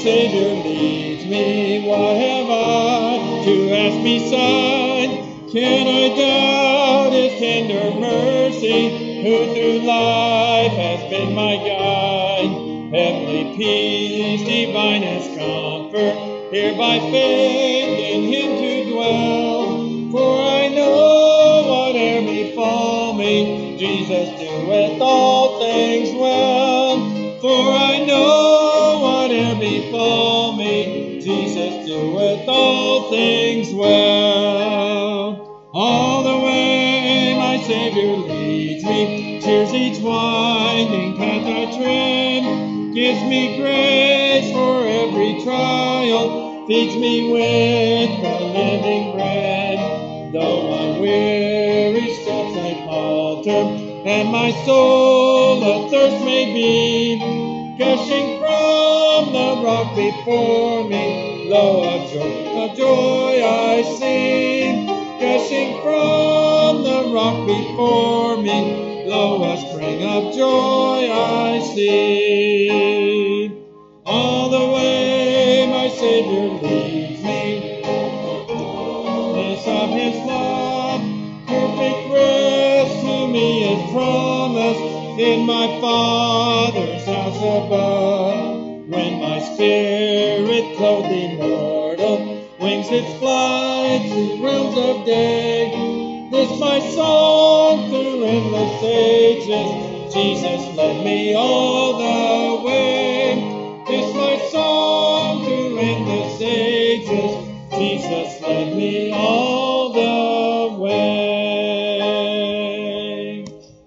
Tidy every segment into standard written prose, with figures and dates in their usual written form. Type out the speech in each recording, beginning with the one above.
Savior leads me. What have I to ask beside? Can I doubt His tender mercy, who through life has been my guide? Heavenly peace, divinest comfort, here by faith in Him to dwell. For I know whate'er befall me, Jesus doeth all things well. For I know whate'er befall me, Jesus doeth all things well. All the way my Savior leads me, cheers each winding path I tread, gives me grace for every trial, feeds me with the living bread. Though my weary steps I falter, and my soul athirst may be, gushing from the rock before me, lo, of joy I sing. Gushing from the rock before me, lo, a spring of joy I see. All the way my Savior leads me, fullness of His love, perfect rest to me is promised in my Father's house above. When my spirit clothed immortal wings its flight through realms of day, this my song through endless ages, Jesus led me all the way. This my song through endless ages, Jesus led me all the way.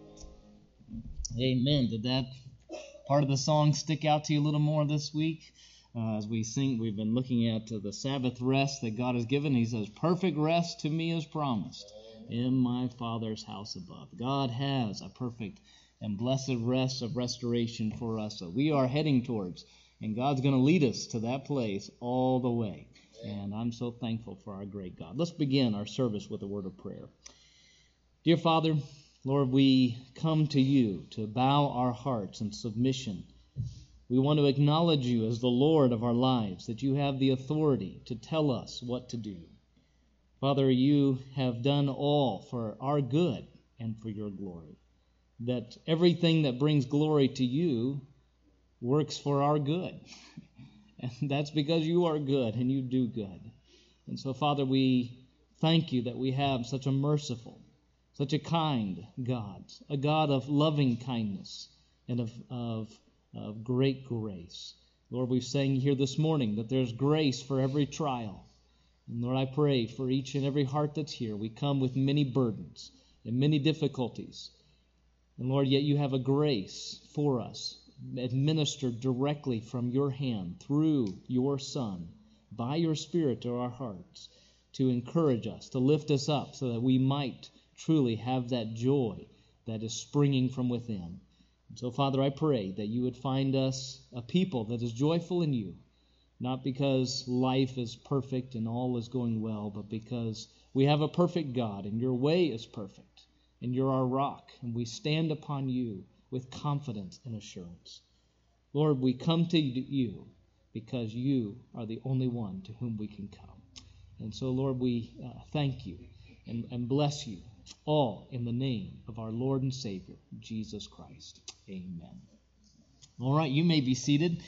Amen. Did that part of the song stick out to you a little more this week? As we sing, we've been looking at the Sabbath rest that God has given. He says, perfect rest to me is promised in my Father's house above. God has a perfect and blessed rest of restoration for us that we are heading towards. And God's going to lead us to that place all the way. And I'm so thankful for our great God. Let's begin our service with a word of prayer. Dear Father, Lord, we come to you to bow our hearts in submission. We want to acknowledge you as the Lord of our lives, that you have the authority to tell us what to do. Father, you have done all for our good and for your glory. That everything that brings glory to you works for our good. And that's because you are good and you do good. And so, Father, we thank you that we have such a merciful, such a kind God, a God of loving kindness and of great grace. Lord, we've sang here this morning that there's grace for every trial. And Lord, I pray for each and every heart that's here. We come with many burdens and many difficulties. And Lord, yet you have a grace for us administered directly from your hand through your Son, by your Spirit to our hearts, to encourage us, to lift us up so that we might truly have that joy that is springing from within. So, Father, I pray that you would find us a people that is joyful in you, not because life is perfect and all is going well, but because we have a perfect God and your way is perfect, and you're our rock, and we stand upon you with confidence and assurance. Lord, we come to you because you are the only one to whom we can come. And so, Lord, we thank you and bless you, all in the name of our Lord and Savior, Jesus Christ. Amen. All right, you may be seated.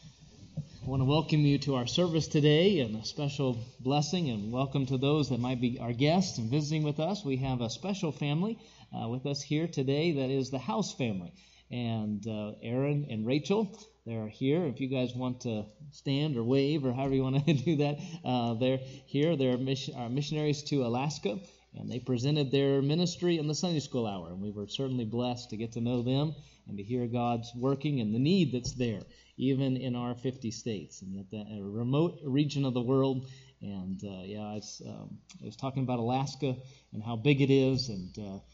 I want to welcome you to our service today, and a special blessing and welcome to those that might be our guests and visiting with us. We have a special family with us here today that is the House family. And Aaron and Rachel, they're here. If you guys want to stand or wave or however you want to do that, they're here. They're missionaries to Alaska. And they presented their ministry in the Sunday school hour. And we were certainly blessed to get to know them and to hear God's working and the need that's there, even in our 50 states. And yet a remote region of the world. And I was talking about Alaska and how big it is. And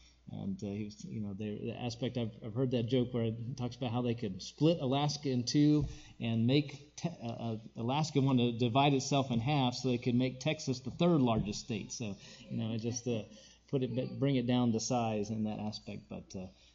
he was, the aspect, I've heard that joke where it talks about how they could split Alaska in two and make Alaska want to divide itself in half so they could make Texas the third largest state. So, just bring it down to size in that aspect. But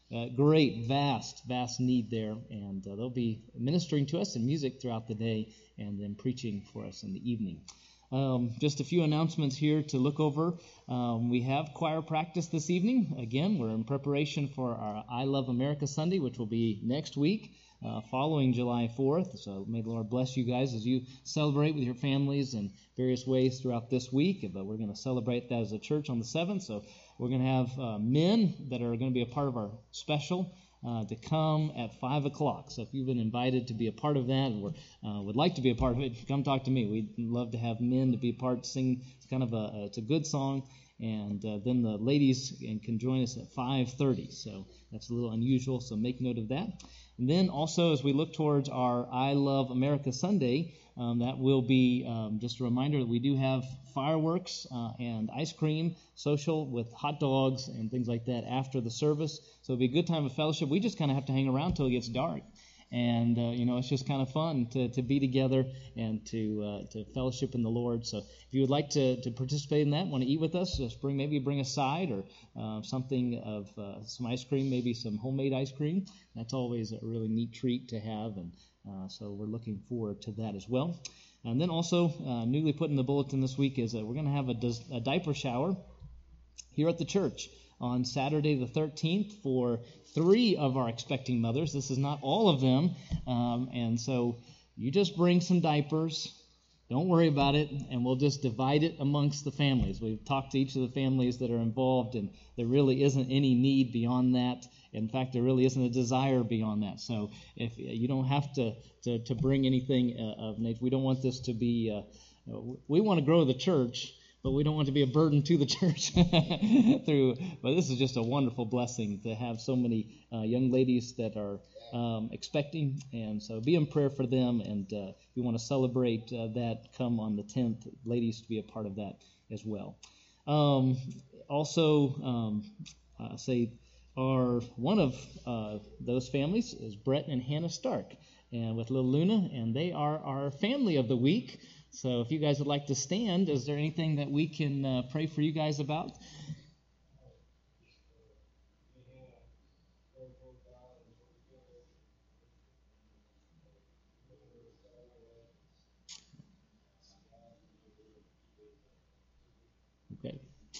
great, vast need there, and they'll be ministering to us in music throughout the day and then preaching for us in the evening. Just a few announcements here to look over. We have choir practice this evening. Again, we're in preparation for our I Love America Sunday, which will be next week, following July 4th. So may the Lord bless you guys as you celebrate with your families in various ways throughout this week. But we're going to celebrate that as a church on the 7th. So we're going to have men that are going to be a part of our special to come at 5 o'clock. So if you've been invited to be a part of that or would like to be a part of it, come talk to me. We'd love to have men to be a part, sing. It's kind of it's a good song. And then the ladies can join us at 5:30. So that's a little unusual, so make note of that. And then also, as we look towards our I Love America Sunday, that will be just a reminder that we do have fireworks and ice cream, social with hot dogs and things like that after the service. So it'll be a good time of fellowship. We just kind of have to hang around till it gets dark. And, it's just kind of fun to be together and to fellowship in the Lord. So if you would like to participate in that, want to eat with us, just bring a side or something of some ice cream, maybe some homemade ice cream. That's always a really neat treat to have. And so we're looking forward to that as well. And then also, newly put in the bulletin this week is that we're going to have a diaper shower here at the church on Saturday the 13th for 3 of our expecting mothers. This is not all of them, and so you just bring some diapers. Don't worry about it, and we'll just divide it amongst the families. We've talked to each of the families that are involved, and there really isn't any need beyond that. In fact, there really isn't a desire beyond that. So if you don't have to bring anything of nature, we don't want this to be, we want to grow the church, but we don't want to be a burden to the church but this is just a wonderful blessing to have so many young ladies that are expecting, and so be in prayer for them, and if you want to celebrate that, come on the 10th, ladies to be a part of that as well. Say one of those families is Brett and Hannah Stark, and with little Luna, and they are our family of the week. So if you guys would like to stand, is there anything that we can pray for you guys about? Okay.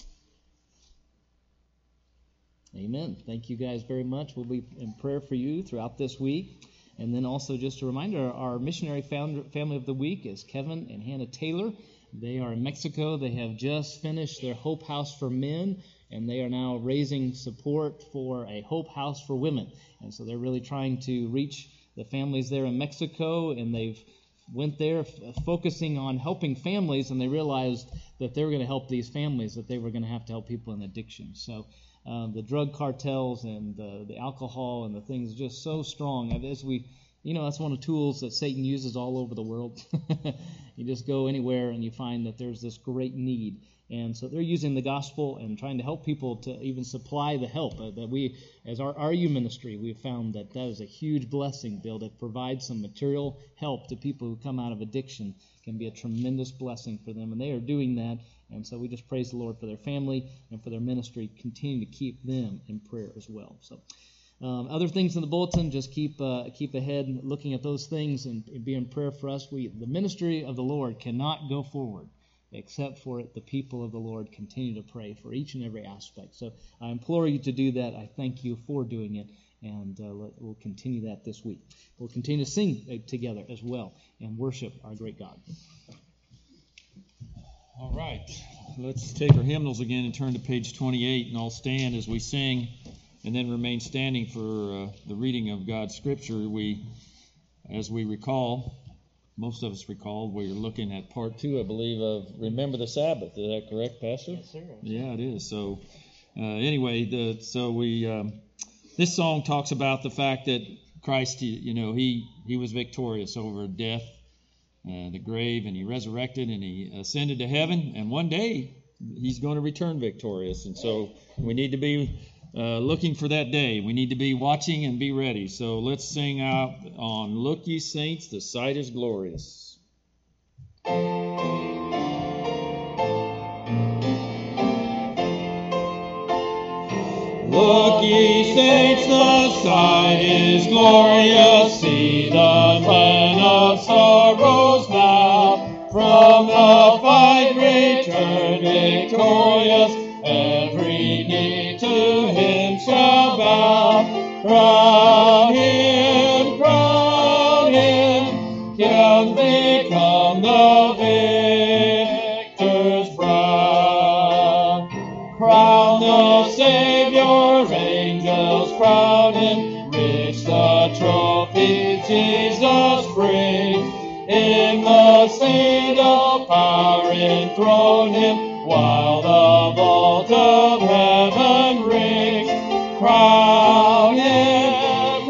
Amen. Thank you guys very much. We'll be in prayer for you throughout this week. And then also just a reminder, our missionary family of the week is Kevin and Hannah Taylor. They are in Mexico. They have just finished their Hope House for Men, and they are now raising support for a Hope House for Women. And so they're really trying to reach the families there in Mexico, and they've went there focusing on helping families, and they realized that they were going to help these families, that they were going to have to help people in addiction. So the drug cartels and the alcohol and the things are just so strong. As that's one of the tools that Satan uses all over the world. You just go anywhere and you find that there's this great need. And so they're using the gospel and trying to help people to even supply the help. That we, as our RU ministry, we've found that is a huge blessing, Bill, to provide some material help to people who come out of addiction can be a tremendous blessing for them. And they are doing that. And so we just praise the Lord for their family and for their ministry. Continue to keep them in prayer as well. So other things in the bulletin, just keep ahead looking at those things and be in prayer for us. The ministry of the Lord cannot go forward except for the people of the Lord continue to pray for each and every aspect. So I implore you to do that. I thank you for doing it, and we'll continue that this week. We'll continue to sing together as well and worship our great God. All right, let's take our hymnals again and turn to page 28, and I'll stand as we sing and then remain standing for the reading of God's Scripture. As we recall, most of us recall, we're looking at part 2, I believe, of Remember the Sabbath. Is that correct, Pastor? Yes, sir. Yeah, it is. So anyway, this song talks about the fact that Christ, he was victorious over death, the grave, and he resurrected and he ascended to heaven, and one day he's going to return victorious. And so we need to be looking for that day. We need to be watching and be ready. So let's sing out on Look Ye Saints, the sight is glorious. Look ye saints, the sight is glorious. See the plan of sorrows now. From the fight return victorious. Every knee to him shall bow. Crown him, can become the victor's brow. Crown the Savior, angels crown him, rich the trophy Jesus brings. In the seat of power enthrone him, while the vault of heaven rings. Crown him,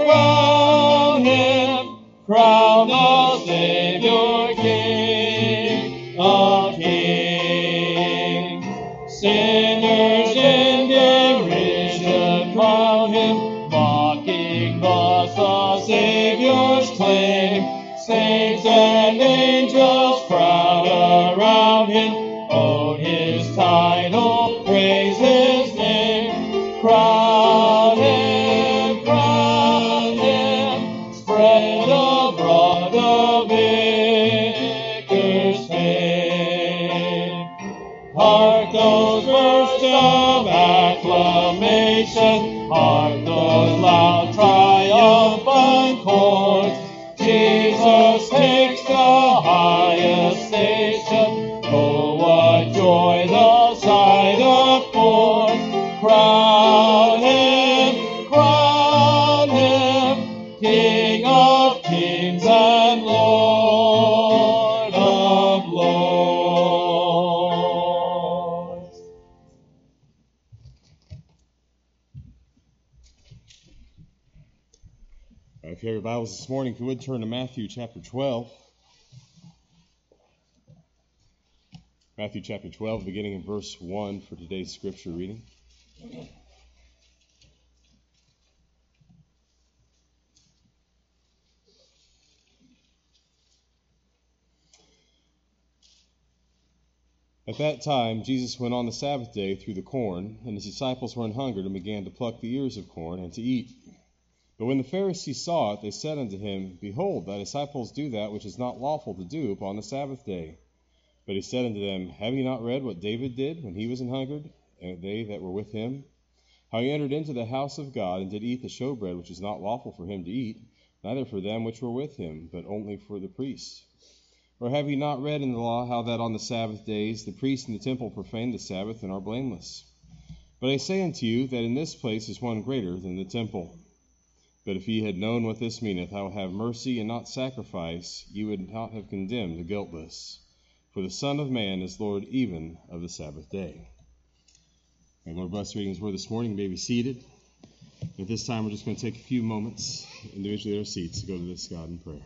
crown the Savior, King of kings. Sinners in derision crown him, mocking thus the Savior's claim. Saints and angels crowd around him, own his title, praise his name. Crown him, spread abroad the victor's fame. Hark those bursts of acclamation, hark those loud triumphant chords. Jesus takes the highest station. Oh, what joy the sight affords. Crown him, King of kings and Lord of lords. If you have your Bibles this morning, if you would turn to Matthew chapter 12. Matthew chapter 12, beginning in verse 1 for today's scripture reading. At that time, Jesus went on the Sabbath day through the corn, and his disciples were an hungered and began to pluck the ears of corn and to eat. But when the Pharisees saw it, they said unto him, Behold, thy disciples do that which is not lawful to do upon the Sabbath day. But he said unto them, Have ye not read what David did when he was an hungered, and they that were with him? How he entered into the house of God, and did eat the showbread which is not lawful for him to eat, neither for them which were with him, but only for the priests. Or have ye not read in the law how that on the Sabbath days the priests in the temple profane the Sabbath and are blameless? But I say unto you that in this place is one greater than the temple. But if ye had known what this meaneth, I will have mercy and not sacrifice, ye would not have condemned the guiltless. For the Son of Man is Lord even of the Sabbath day. And Lord, bless the readings word this morning. You may be seated. At this time, we're just going to take a few moments individually at our seats to go to this God in prayer.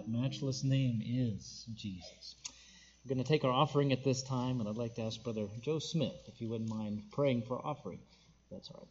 matchless name is Jesus. We're going to take our offering at this time, and I'd like to ask Brother Joe Smith if you wouldn't mind praying for our offering. That's all right.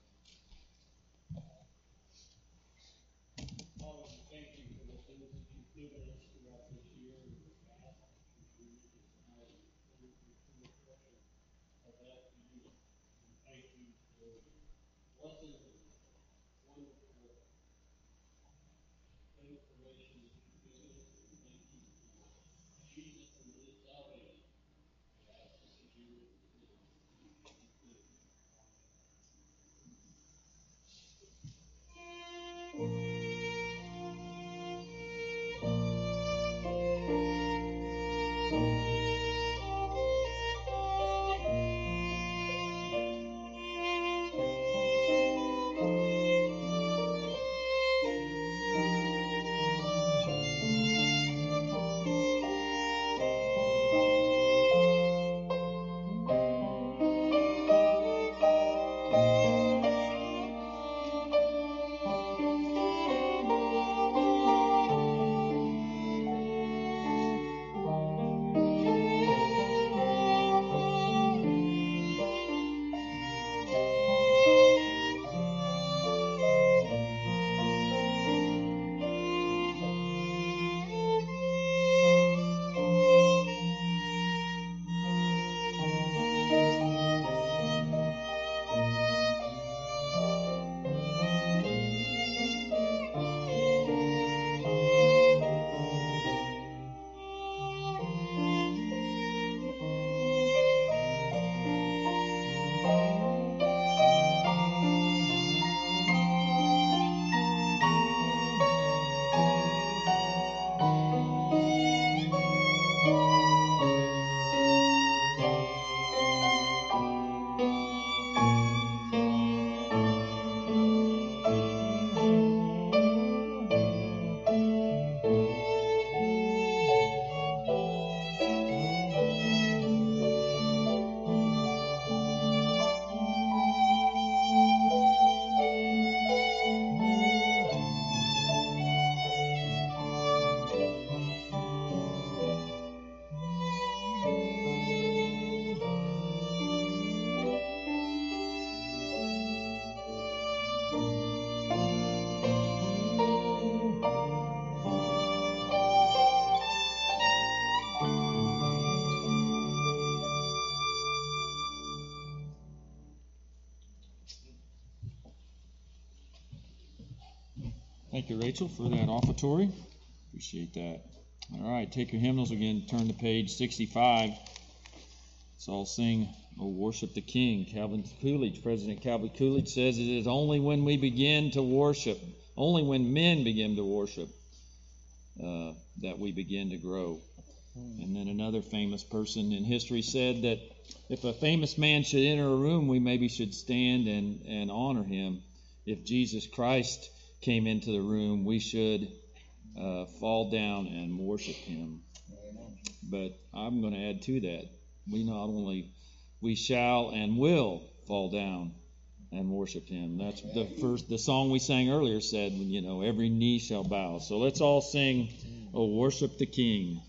Thank you, Rachel, for that offertory. Appreciate that. All right, take your hymnals again, turn to page 65. Let's all sing, "Oh, Worship the King." Calvin Coolidge, President Calvin Coolidge says it is only when we begin to worship, only when men begin to worship, that we begin to grow. And then another famous person in history said that if a famous man should enter a room, we maybe should stand and honor him. If Jesus Christ came into the room, we should fall down and worship him. But I'm going to add to that. We shall and will fall down and worship him. That's the song we sang earlier said, every knee shall bow. So let's all sing, "Oh, Worship the King."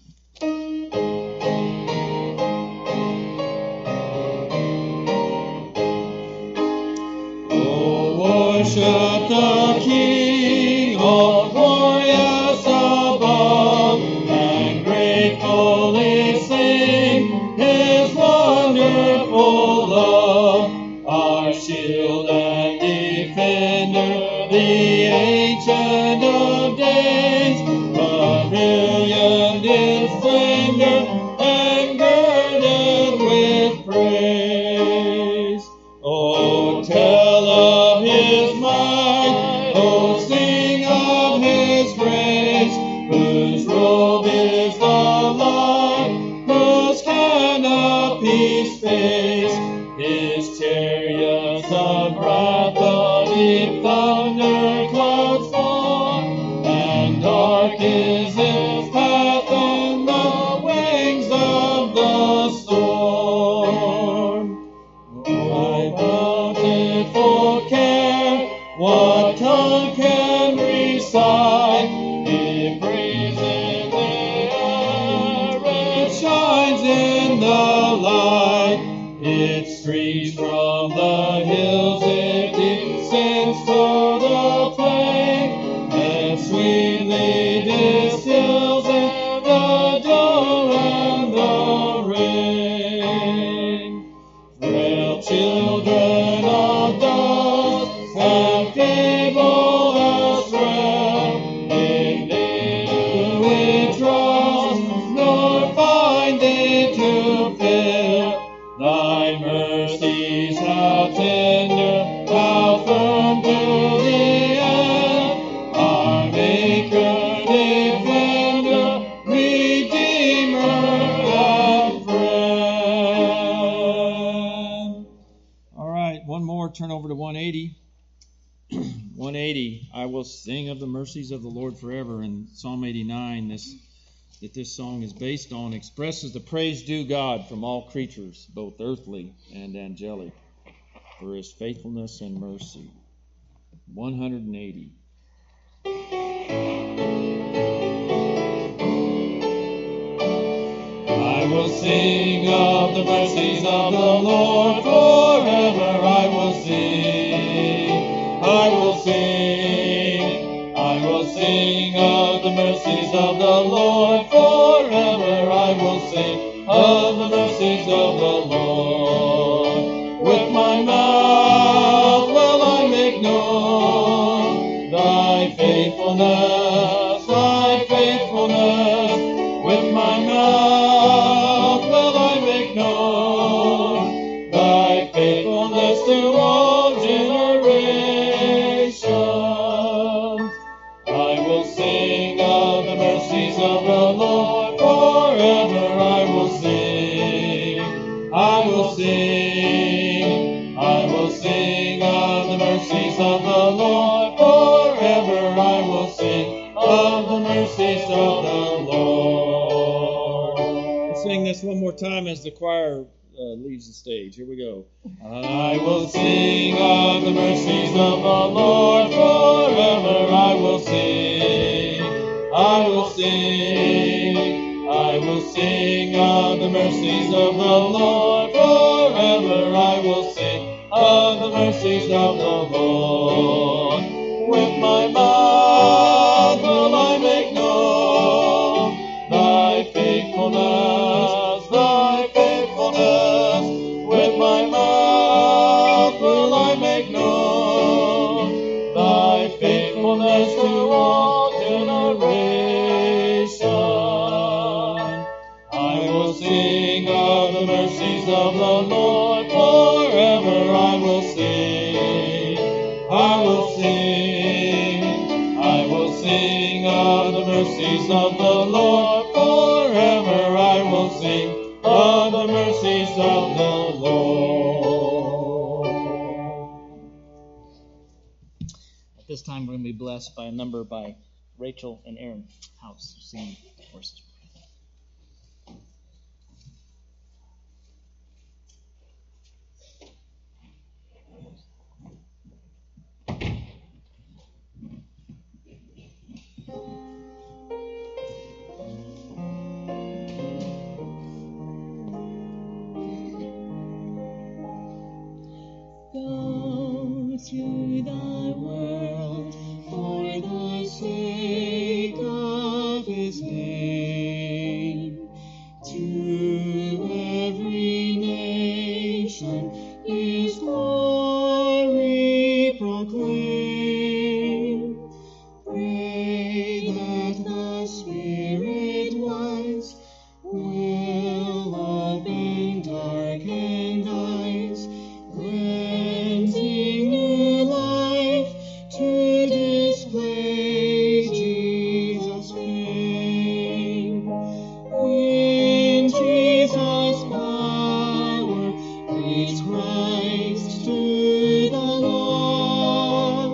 Oh, worship the King, all glorious above, and gratefully sing his wonderful love. Our shield and defender, the Ancient of Days, brilliant in splendor and girded with praise. Oh, tell of his might, oh, sing of his grace, whose robe is the light, whose canopy space, his chariots of wrath, the deep thunder clouds form, and dark is his path in the wings of the storm. My bountiful care, what tongue can recite? He praises abides in the light. It streams from the hills, it descends to the plain, and sweetly distills in the dew and the rain. Frail children of dust and feeble as frail, in thee do we trust, nor find thee to fail. Thy mercies, how tender, how firm to the end, our Maker, Defender, Redeemer, and friend. All right, one more. Turn over to 180. 180. I will sing of the mercies of the Lord forever. And Psalm 89, this song is based on, expresses the praise due God from all creatures, both earthly and angelic, for his faithfulness and mercy. 180. I will sing of the mercies of the Lord forever. I will sing. I will sing. I will sing of the mercies of the Lord forever. I will sing of the mercies of the Lord. With my mouth will I make known thy faithfulness, thy faithfulness. With my mouth will I make known thy faithfulness to all generations. I will sing of the mercies of the Lord forever. I will sing. I will sing. I will sing of the mercies of the Lord forever. I will sing of the mercies of the Lord. Let's sing this one more time as the choir leaves the stage. Here we go. I will sing of the mercies of the Lord forever. I will sing. I will sing. I will sing of the mercies of the Lord forever. I will sing of the mercies of the Lord. With my mouth will I make known thy faithfulness, thy faithfulness. With my mouth will I make known thy faithfulness to all generations. I will sing of the mercies of the Lord forever. I will sing. I will sing. I will sing of the mercies of the Lord forever. I will sing of the mercies of the Lord. At this time, we're going to be blessed by a number by Rachel and Aaron House, singing Horses. Go to thy world for the sake of his name. To every nation his glory proclaim. Pray that the Spirit wise will open darkened eyes, granting new life to display Jesus' fame. In Jesus' power, preach Christ to the Lord.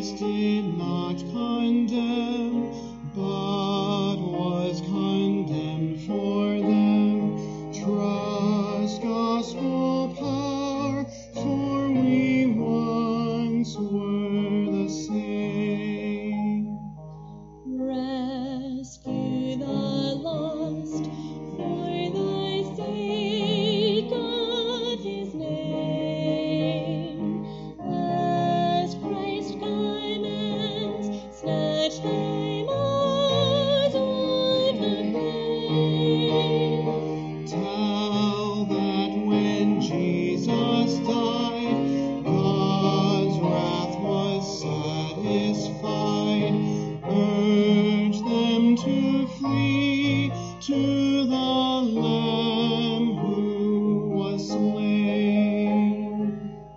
Jesus did not condemn, but was condemned for them. Trust gospel power, for we once were the same. Rescue the lost for thy sake of his name. As Christ commands, snatch them out of the flame. Tell that when Jesus died, God's wrath was satisfied. Urge them to flee to the Lamb who was slain.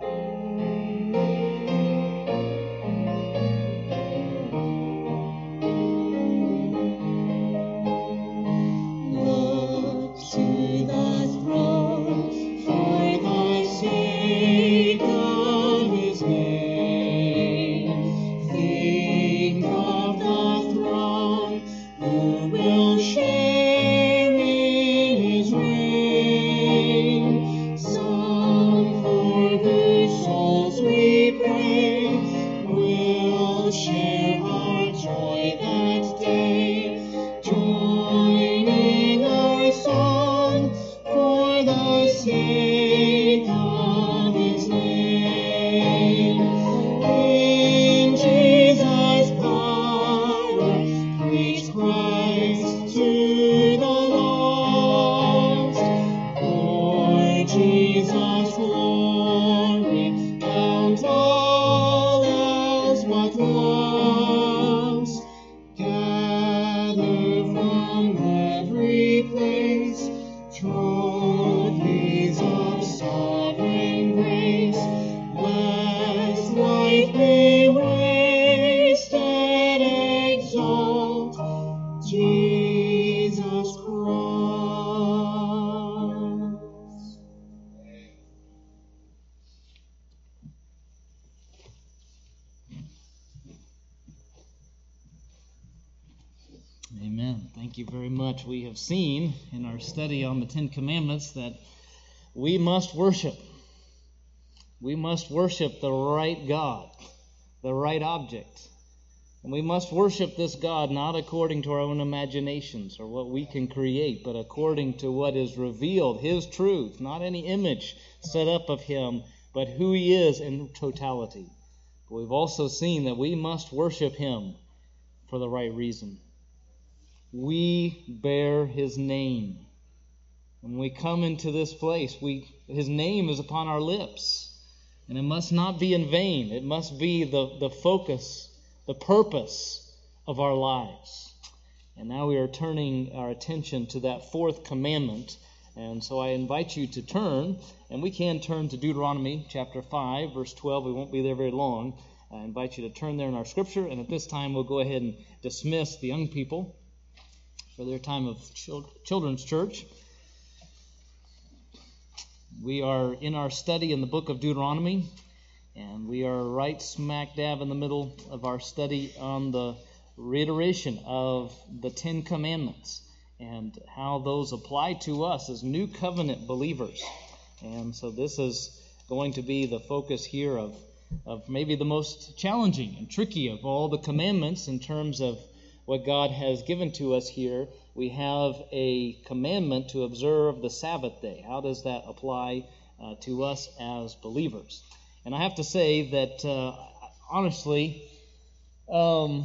Look to the throne for the sake of his name. Think of the throne who will share in his reign. Some for whose souls we pray will share our joy that day. Joining our song for the sake of his name. In Jesus' power, preach Christ to the lost. For Jesus' glory, count all else but loss. Gather from every place trophies of sovereign grace. Lest life be wasted, exalt Jesus Christ. Amen. Thank you very much. We have seen in our study on the Ten Commandments that we must worship. We must worship the right God, the right object. And we must worship this God not according to our own imaginations or what we can create, but according to what is revealed, His truth, not any image set up of Him, but who He is in totality. But we've also seen that we must worship Him for the right reason. We bear His name. When we come into this place, His name is upon our lips. And it must not be in vain. It must be the focus, the purpose of our lives. And now we are turning our attention to that fourth commandment. And so I invite you to turn, and we can turn to Deuteronomy chapter 5, verse 12. We won't be there very long. I invite you to turn there in our scripture. And at this time, we'll go ahead and dismiss the young people for their time of children's church. We are in our study in the book of Deuteronomy, and we are right smack dab in the middle of our study on the reiteration of the Ten Commandments and how those apply to us as new covenant believers. And so this is going to be the focus here of maybe the most challenging and tricky of all the commandments in terms of what God has given to us here. We have a commandment to observe the Sabbath day. How does that apply to us as believers? And I have to say that, honestly, I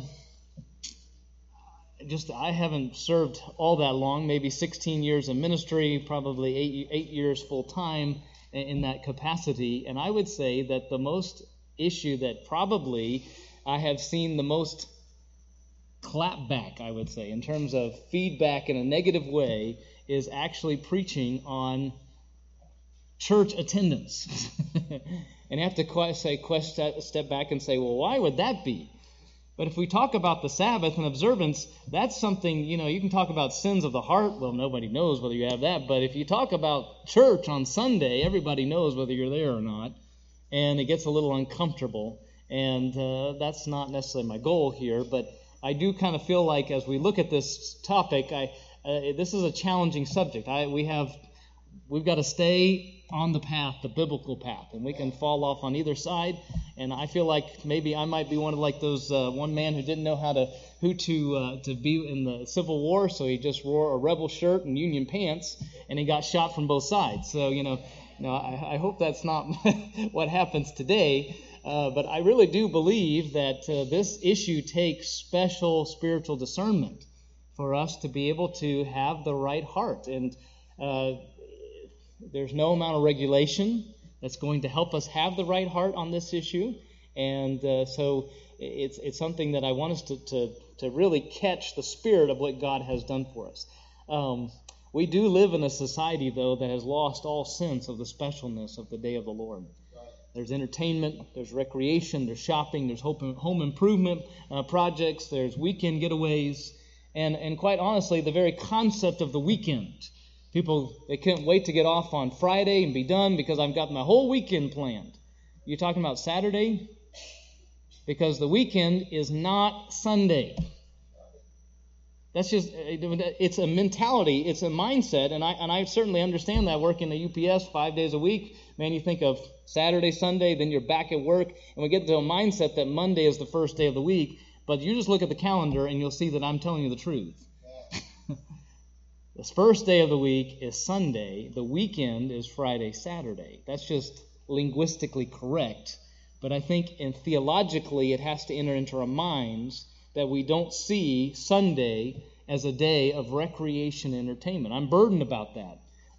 haven't served all that long, maybe 16 years in ministry, probably 8 years full-time in that capacity. And I would say that the most issue that probably I have seen the most clapback, I would say, in terms of feedback in a negative way, is actually preaching on church attendance. And you have to step back and say, well, why would that be? But if we talk about the Sabbath and observance, that's something, you can talk about sins of the heart. Well, nobody knows whether you have that. But if you talk about church on Sunday, everybody knows whether you're there or not. And it gets a little uncomfortable. And that's not necessarily my goal here, but I do kind of feel like as we look at this topic, this is a challenging subject. We've got to stay on the path, the biblical path, and we can fall off on either side. And I feel like maybe I might be one of like those one man who didn't know who to be in the Civil War, so he just wore a rebel shirt and Union pants, and he got shot from both sides. So I hope that's not what happens today. But I really do believe that this issue takes special spiritual discernment for us to be able to have the right heart. And there's no amount of regulation that's going to help us have the right heart on this issue. And so it's something that I want us to really catch the spirit of what God has done for us. We do live in a society, though, that has lost all sense of the specialness of the day of the Lord. There's entertainment, there's recreation, there's shopping, there's home improvement projects, there's weekend getaways, and quite honestly, the very concept of the weekend. People, they can't wait to get off on Friday and be done because I've got my whole weekend planned. You're talking about Saturday? Because the weekend is not Sunday. That's just, it's a mentality, it's a mindset, and I certainly understand that working the UPS 5 days a week. Man, you think of Saturday, Sunday, then you're back at work, and we get to a mindset that Monday is the first day of the week, but you just look at the calendar and you'll see that I'm telling you the truth. The first day of the week is Sunday, the weekend is Friday, Saturday. That's just linguistically correct, but I think theologically it has to enter into our minds that we don't see Sunday as a day of recreation and entertainment. I'm burdened about that.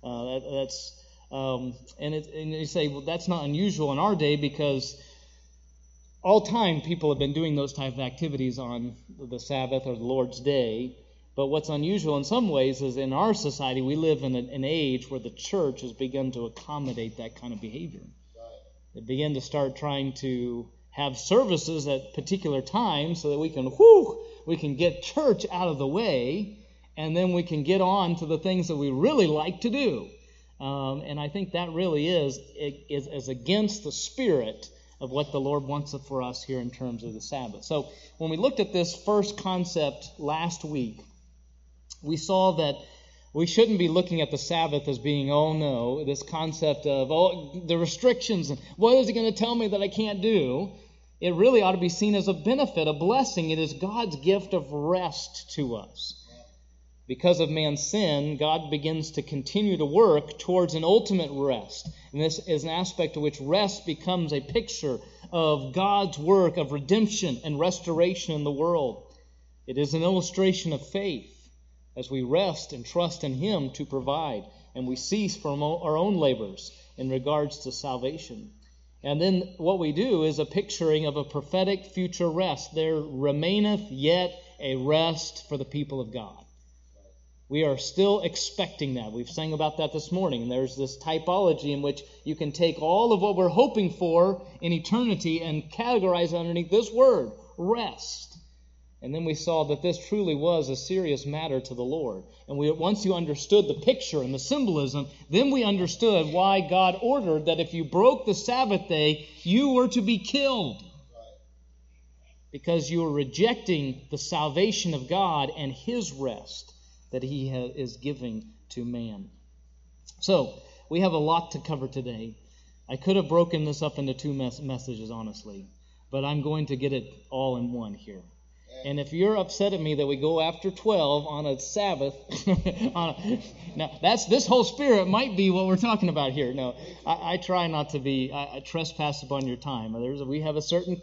And you say, well, that's not unusual in our day because all time people have been doing those type of activities on the Sabbath or the Lord's Day. But what's unusual in some ways is in our society we live in an age where the church has begun to accommodate that kind of behavior. They begin to start trying to have services at particular times so that we can get church out of the way, and then we can get on to the things that we really like to do. And I think that really is against the spirit of what the Lord wants for us here in terms of the Sabbath. So when we looked at this first concept last week, we saw that we shouldn't be looking at the Sabbath as being, this concept of, the restrictions, and what is it going to tell me that I can't do? It really ought to be seen as a benefit, a blessing. It is God's gift of rest to us. Because of man's sin, God begins to continue to work towards an ultimate rest. And this is an aspect to which rest becomes a picture of God's work of redemption and restoration in the world. It is an illustration of faith as we rest and trust in Him to provide, and we cease from our own labors in regards to salvation. And then what we do is a picturing of a prophetic future rest. There remaineth yet a rest for the people of God. We are still expecting that. We've sang about that this morning. And there's this typology in which you can take all of what we're hoping for in eternity and categorize it underneath this word, rest. And then we saw that this truly was a serious matter to the Lord. And once you understood the picture and the symbolism, then we understood why God ordered that if you broke the Sabbath day, you were to be killed. Because you were rejecting the salvation of God and His rest that He is giving to man. So, we have a lot to cover today. I could have broken this up into two messages, honestly. But I'm going to get it all in one here. And if you're upset at me that we go after 12 on a Sabbath, now this whole spirit might be what we're talking about here. No, I try not to be trespass upon your time. We have a certain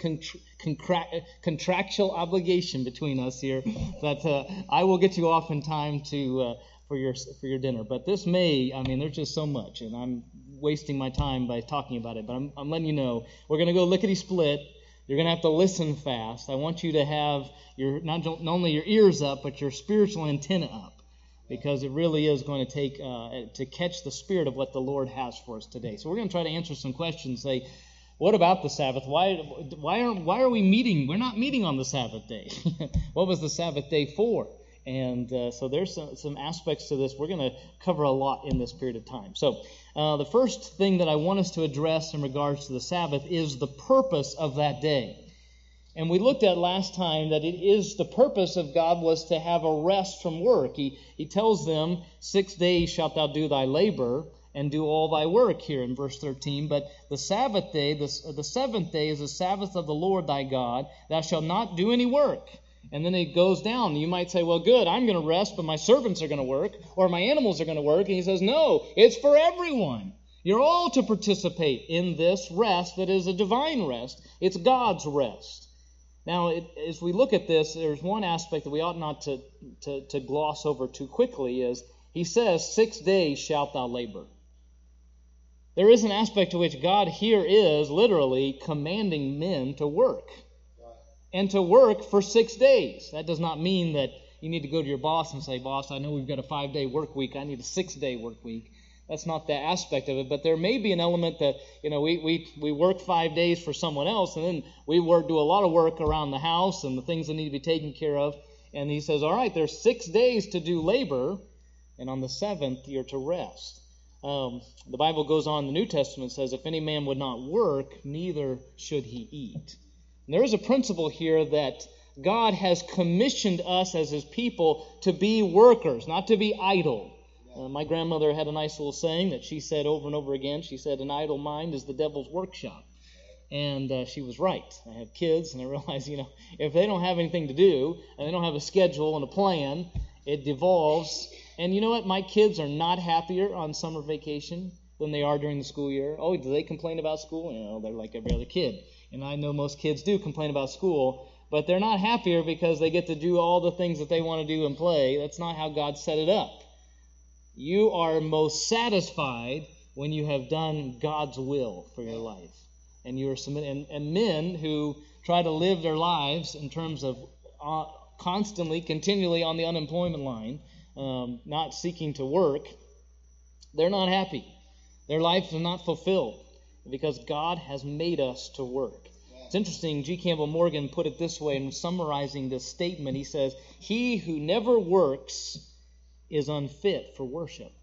contractual obligation between us here that I will get you off in time for your dinner. But this there's just so much, and I'm wasting my time by talking about it. But I'm letting you know we're going to go lickety-split. You're going to have to listen fast. I want you to have not only your ears up, but your spiritual antenna up, because it really is going to take to catch the spirit of what the Lord has for us today. So we're going to try to answer some questions. Say, what about the Sabbath? Why are we meeting? We're not meeting on the Sabbath day. What was the Sabbath day for? And so there's some aspects to this. We're going to cover a lot in this period of time. So the first thing that I want us to address in regards to the Sabbath is the purpose of that day. And we looked at last time that it is the purpose of God was to have a rest from work. He tells them, 6 days shalt thou do thy labor and do all thy work here in verse 13. But the Sabbath day, the seventh day is the Sabbath of the Lord thy God. Thou shalt not do any work. And then it goes down. You might say, well, good, I'm going to rest, but my servants are going to work, or my animals are going to work. And he says, no, it's for everyone. You're all to participate in this rest that is a divine rest. It's God's rest. Now, as we look at this, there's one aspect that we ought not to gloss over too quickly is he says, 6 days shalt thou labor. There is an aspect to which God here is literally commanding men to work. And to work for 6 days. That does not mean that you need to go to your boss and say, boss, I know we've got a 5-day work week. I need a 6-day work week. That's not the aspect of it. But there may be an element that, we work 5 days for someone else, and then we do a lot of work around the house and the things that need to be taken care of. And he says, all right, there's 6 days to do labor, and on the 7th you're to rest. The Bible goes on, the New Testament says, if any man would not work, neither should he eat. And there is a principle here that God has commissioned us as his people to be workers, not to be idle. My grandmother had a nice little saying that she said over and over again. She said, an idle mind is the devil's workshop. And she was right. I have kids, and I realize, if they don't have anything to do, and they don't have a schedule and a plan, it devolves. And you know what? My kids are not happier on summer vacation than they are during the school year. Oh, do they complain about school? They're like every other kid. And I know most kids do complain about school, but they're not happier because they get to do all the things that they want to do and play. That's not how God set it up. You are most satisfied when you have done God's will for your life. And you are submitted. And men who try to live their lives in terms of continually on the unemployment line, not seeking to work, they're not happy. Their life is not fulfilled because God has made us to work. It's interesting, G. Campbell Morgan put it this way in summarizing this statement. He says, he who never works is unfit for worship.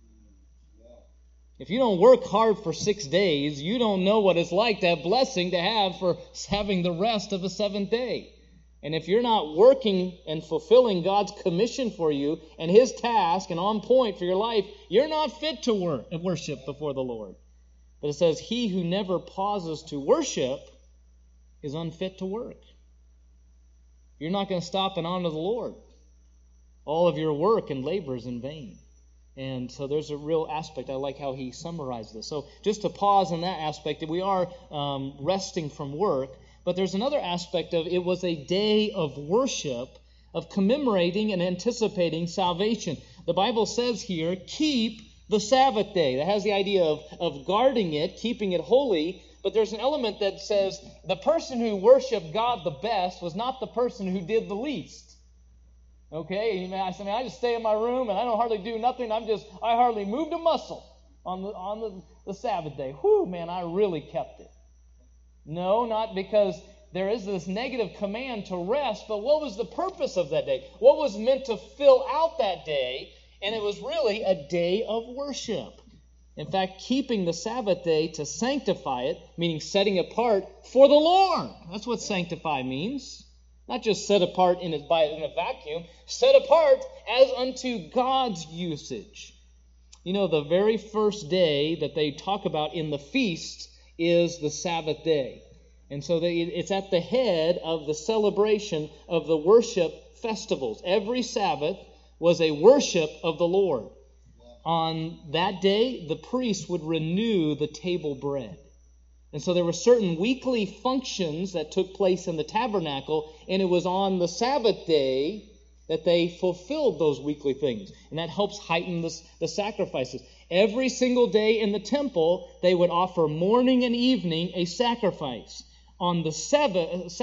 If you don't work hard for 6 days, you don't know what it's like to have blessing to have for having the rest of the 7th day. And if you're not working and fulfilling God's commission for you and his task and on point for your life, you're not fit to worship before the Lord. But it says, he who never pauses to worship is unfit to work. You're not going to stop and honor the Lord. All of your work and labor is in vain. And so there's a real aspect. I like how he summarized this. So just to pause in that aspect, we are resting from work. But there's another aspect of it was a day of worship, of commemorating and anticipating salvation. The Bible says here, keep the Sabbath day. That has the idea of guarding it, keeping it holy. But there's an element that says the person who worshiped God the best was not the person who did the least. Okay, I just stay in my room and I don't hardly do nothing. I hardly moved a muscle on the Sabbath day. Whew, man, I really kept it. No, not because there is this negative command to rest, but what was the purpose of that day? What was meant to fill out that day? And it was really a day of worship. In fact, keeping the Sabbath day to sanctify it, meaning setting apart for the Lord. That's what sanctify means. Not just set apart in a vacuum, set apart as unto God's usage. The very first day that they talk about in the feast is the Sabbath day. And so it's at the head of the celebration of the worship festivals. Every Sabbath was a worship of the Lord. On that day, the priest would renew the table bread. And so there were certain weekly functions that took place in the tabernacle, and it was on the Sabbath day that they fulfilled those weekly things. And that helps heighten the sacrifices. Every single day in the temple, they would offer morning and evening a sacrifice. On the seventh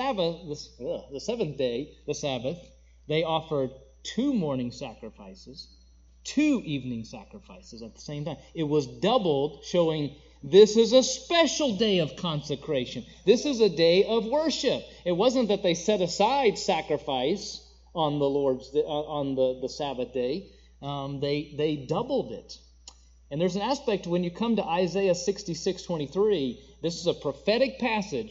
day, the Sabbath, they offered 2 morning sacrifices, 2 evening sacrifices at the same time. It was doubled, showing this is a special day of consecration. This is a day of worship. It wasn't that they set aside sacrifice on the Sabbath day. They doubled it. And there's an aspect when you come to Isaiah 66:23. This is a prophetic passage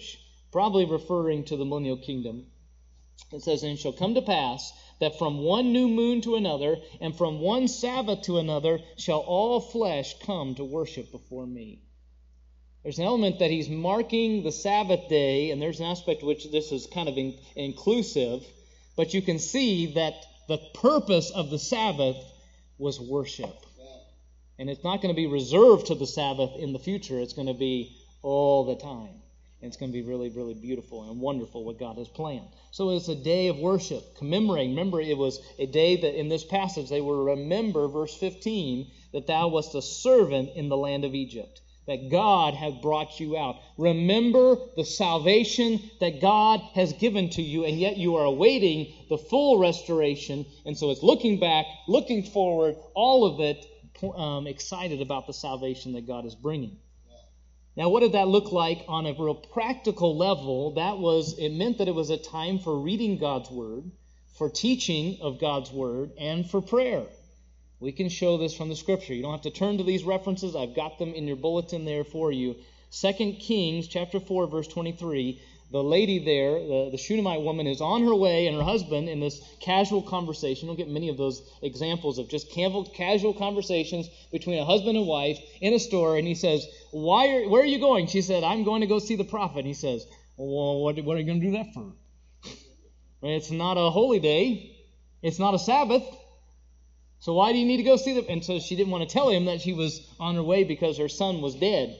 probably referring to the millennial kingdom. It says, "And it shall come to pass that from one new moon to another, and from one Sabbath to another, shall all flesh come to worship before me." There's an element that he's marking the Sabbath day, and there's an aspect which this is kind of inclusive, but you can see that the purpose of the Sabbath was worship. And it's not going to be reserved to the Sabbath in the future. It's going to be all the time. And it's going to be really, really beautiful and wonderful what God has planned. So it's a day of worship, commemorating. Remember, it was a day that in this passage they were to remember, verse 15, that thou wast a servant in the land of Egypt, that God had brought you out. Remember the salvation that God has given to you, and yet you are awaiting the full restoration. And so it's looking back, looking forward, all of it excited about the salvation that God is bringing. Now, what did that look like on a real practical level? It meant that it was a time for reading God's Word, for teaching of God's Word, and for prayer. We can show this from the Scripture. You don't have to turn to these references. I've got them in your bulletin there for you. 2 Kings chapter 4, verse 23. The lady there, the Shunammite woman, is on her way, and her husband, in this casual conversation, you'll get many of those examples of just casual conversations between a husband and wife in a store, and he says, where are you going? She said, I'm going to go see the prophet. And he says, well, what are you going to do that for? It's not a holy day. It's not a Sabbath. So why do you need to go see them? And so she didn't want to tell him that she was on her way because her son was dead.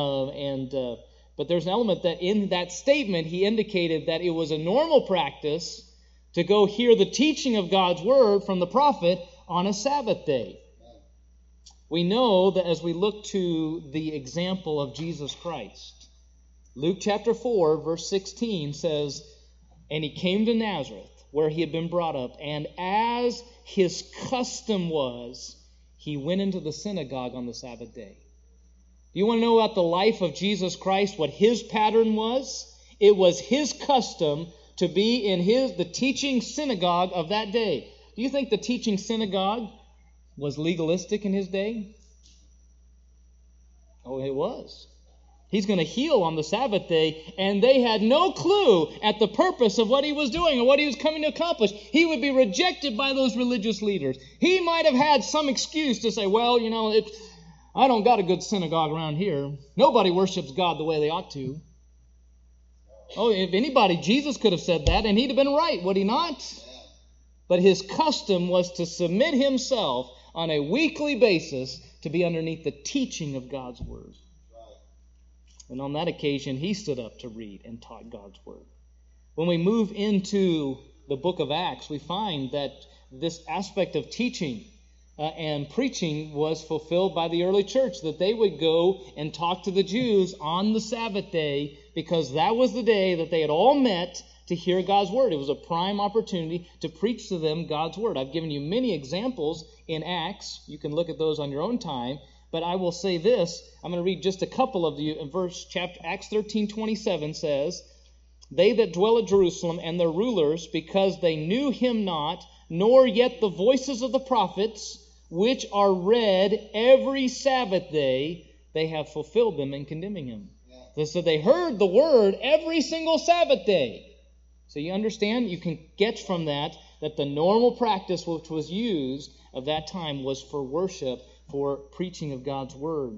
But there's an element that in that statement he indicated that it was a normal practice to go hear the teaching of God's Word from the prophet on a Sabbath day. We know that as we look to the example of Jesus Christ, Luke chapter 4, verse 16 says, "And he came to Nazareth, where he had been brought up, and as his custom was, he went into the synagogue on the Sabbath day." Do you want to know about the life of Jesus Christ, what his pattern was? It was his custom to be in the teaching synagogue of that day. Do you think the teaching synagogue was legalistic in his day? Oh, it was. He's going to heal on the Sabbath day, and they had no clue at the purpose of what he was doing or what he was coming to accomplish. He would be rejected by those religious leaders. He might have had some excuse to say, well, I don't got a good synagogue around here. Nobody worships God the way they ought to. Oh, if anybody, Jesus could have said that, and he'd have been right, would he not? But his custom was to submit himself on a weekly basis to be underneath the teaching of God's Word. And on that occasion, he stood up to read and taught God's Word. When we move into the book of Acts, we find that this aspect of teaching and preaching was fulfilled by the early church, that they would go and talk to the Jews on the Sabbath day because that was the day that they had all met to hear God's Word. It was a prime opportunity to preach to them God's Word. I've given you many examples in Acts. You can look at those on your own time. But I will say this. I'm going to read just a couple of you. In Acts 13:27 says, "They that dwell at Jerusalem and their rulers, because they knew him not, nor yet the voices of the prophets, which are read every Sabbath day, they have fulfilled them in condemning him." Yeah. So they heard the Word every single Sabbath day. So you understand, you can get from that the normal practice which was used of that time was for worship, for preaching of God's Word.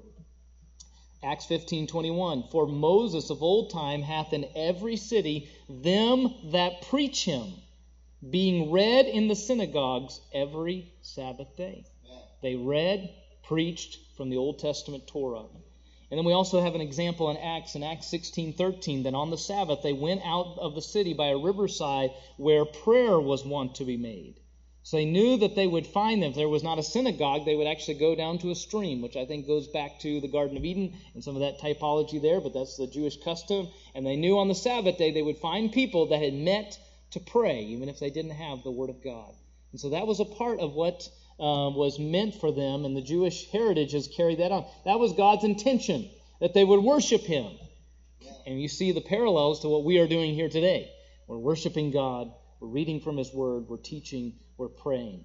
Acts 15:21, "For Moses of old time hath in every city them that preach him, being read in the synagogues every Sabbath day." They read, preached from the Old Testament Torah. And then we also have an example in Acts 16:13, that on the Sabbath they went out of the city by a riverside where prayer was wont to be made. So they knew that they would find them. If there was not a synagogue, they would actually go down to a stream, which I think goes back to the Garden of Eden and some of that typology there, but that's the Jewish custom. And they knew on the Sabbath day they would find people that had met to pray, even if they didn't have the Word of God. And so that was a part of what was meant for them, and the Jewish heritage has carried that on. That was God's intention, that they would worship him. And you see the parallels to what we are doing here today. We're worshiping God, we're reading from his Word, we're teaching, we're praying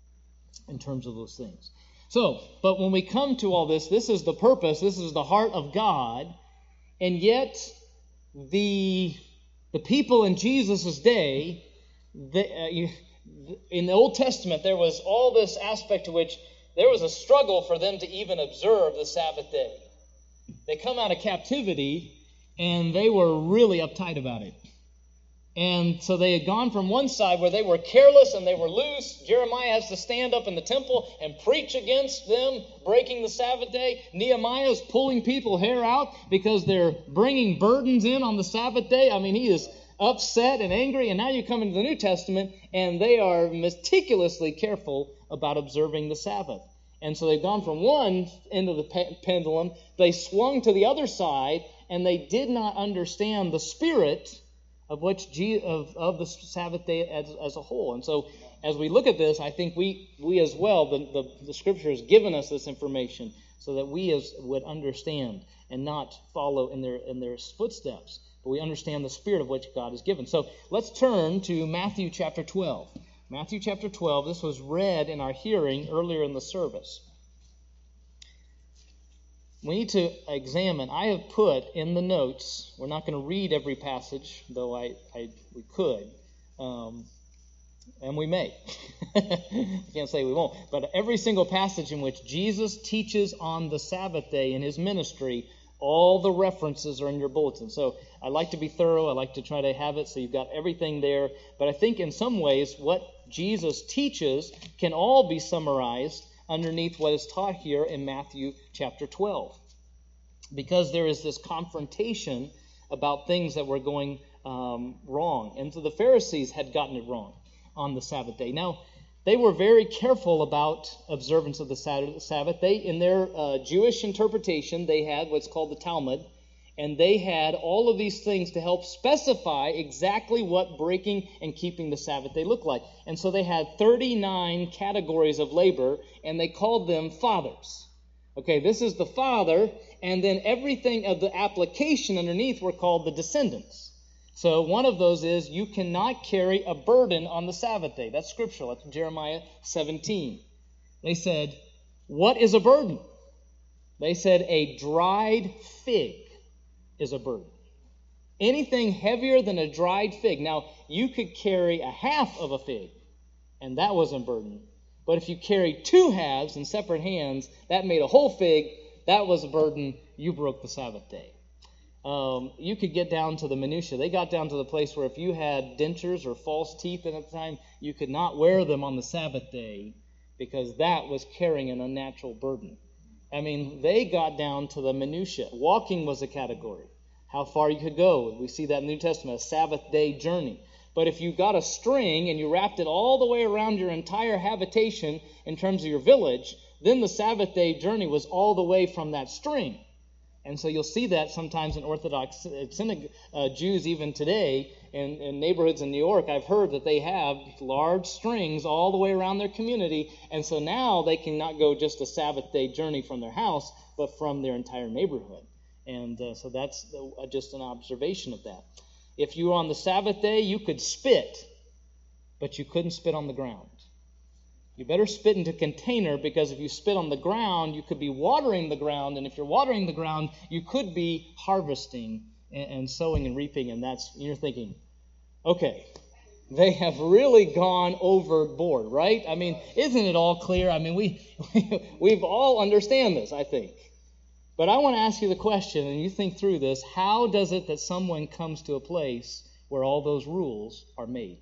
in terms of those things. So, but when we come to all this, this is the purpose, this is the heart of God, and yet the people in Jesus' day, in the Old Testament, there was all this aspect to which there was a struggle for them to even observe the Sabbath day. They come out of captivity, and they were really uptight about it. And so they had gone from one side where they were careless and they were loose. Jeremiah has to stand up in the temple and preach against them breaking the Sabbath day. Nehemiah is pulling people hair out because they're bringing burdens in on the Sabbath day. I mean, he is upset and angry. And now you come into the New Testament and they are meticulously careful about observing the Sabbath. And so they've gone from one end of the pendulum. They swung to the other side and they did not understand the spirit of the Sabbath day as a whole. And so as we look at this, I think we as well, the Scripture has given us this information so that we would understand and not follow in their footsteps, but we understand the spirit of which God has given. So let's turn to Matthew chapter 12. Matthew chapter 12, this was read in our hearing earlier in the service. We need to examine. I have put in the notes, we're not going to read every passage, though we could, and we may. I can't say we won't. But every single passage in which Jesus teaches on the Sabbath day in his ministry, all the references are in your bulletin. So I like to be thorough. I like to try to have it so you've got everything there. But I think in some ways what Jesus teaches can all be summarized underneath what is taught here in Matthew chapter 12. Because there is this confrontation about things that were going wrong. And so the Pharisees had gotten it wrong on the Sabbath day. Now, they were very careful about observance of the Sabbath. They, in their Jewish interpretation, they had what's called the Talmud. And they had all of these things to help specify exactly what breaking and keeping the Sabbath day looked like. And so they had 39 categories of labor, and they called them fathers. Okay, this is the father, and then everything of the application underneath were called the descendants. So one of those is you cannot carry a burden on the Sabbath day. That's scriptural. That's Jeremiah 17. They said, what is a burden? They said a dried fig is a burden. Anything heavier than a dried fig. Now, you could carry a half of a fig, and that wasn't a burden. But if you carried two halves in separate hands, that made a whole fig. That was a burden. You broke the Sabbath day. You could get down to the minutia. They got down to the place where if you had dentures or false teeth at the time, you could not wear them on the Sabbath day because that was carrying an unnatural burden. I mean, they got down to the minutia. Walking was a category. How far you could go. We see that in the New Testament, a Sabbath day journey. But if you got a string and you wrapped it all the way around your entire habitation in terms of your village, then the Sabbath day journey was all the way from that string. And so you'll see that sometimes in Orthodox Jews even today in neighborhoods in New York. I've heard that they have large strings all the way around their community. And so now they can not go just a Sabbath day journey from their house, but from their entire neighborhood. And so that's just an observation of that. If you were on the Sabbath day, you could spit, but you couldn't spit on the ground. You better spit into a container, because if you spit on the ground, you could be watering the ground. And if you're watering the ground, you could be harvesting and sowing and reaping. And you're thinking, okay, they have really gone overboard, right? I mean, isn't it all clear? I mean, we've all understand this, I think. But I want to ask you the question, and you think through this, how does it that someone comes to a place where all those rules are made?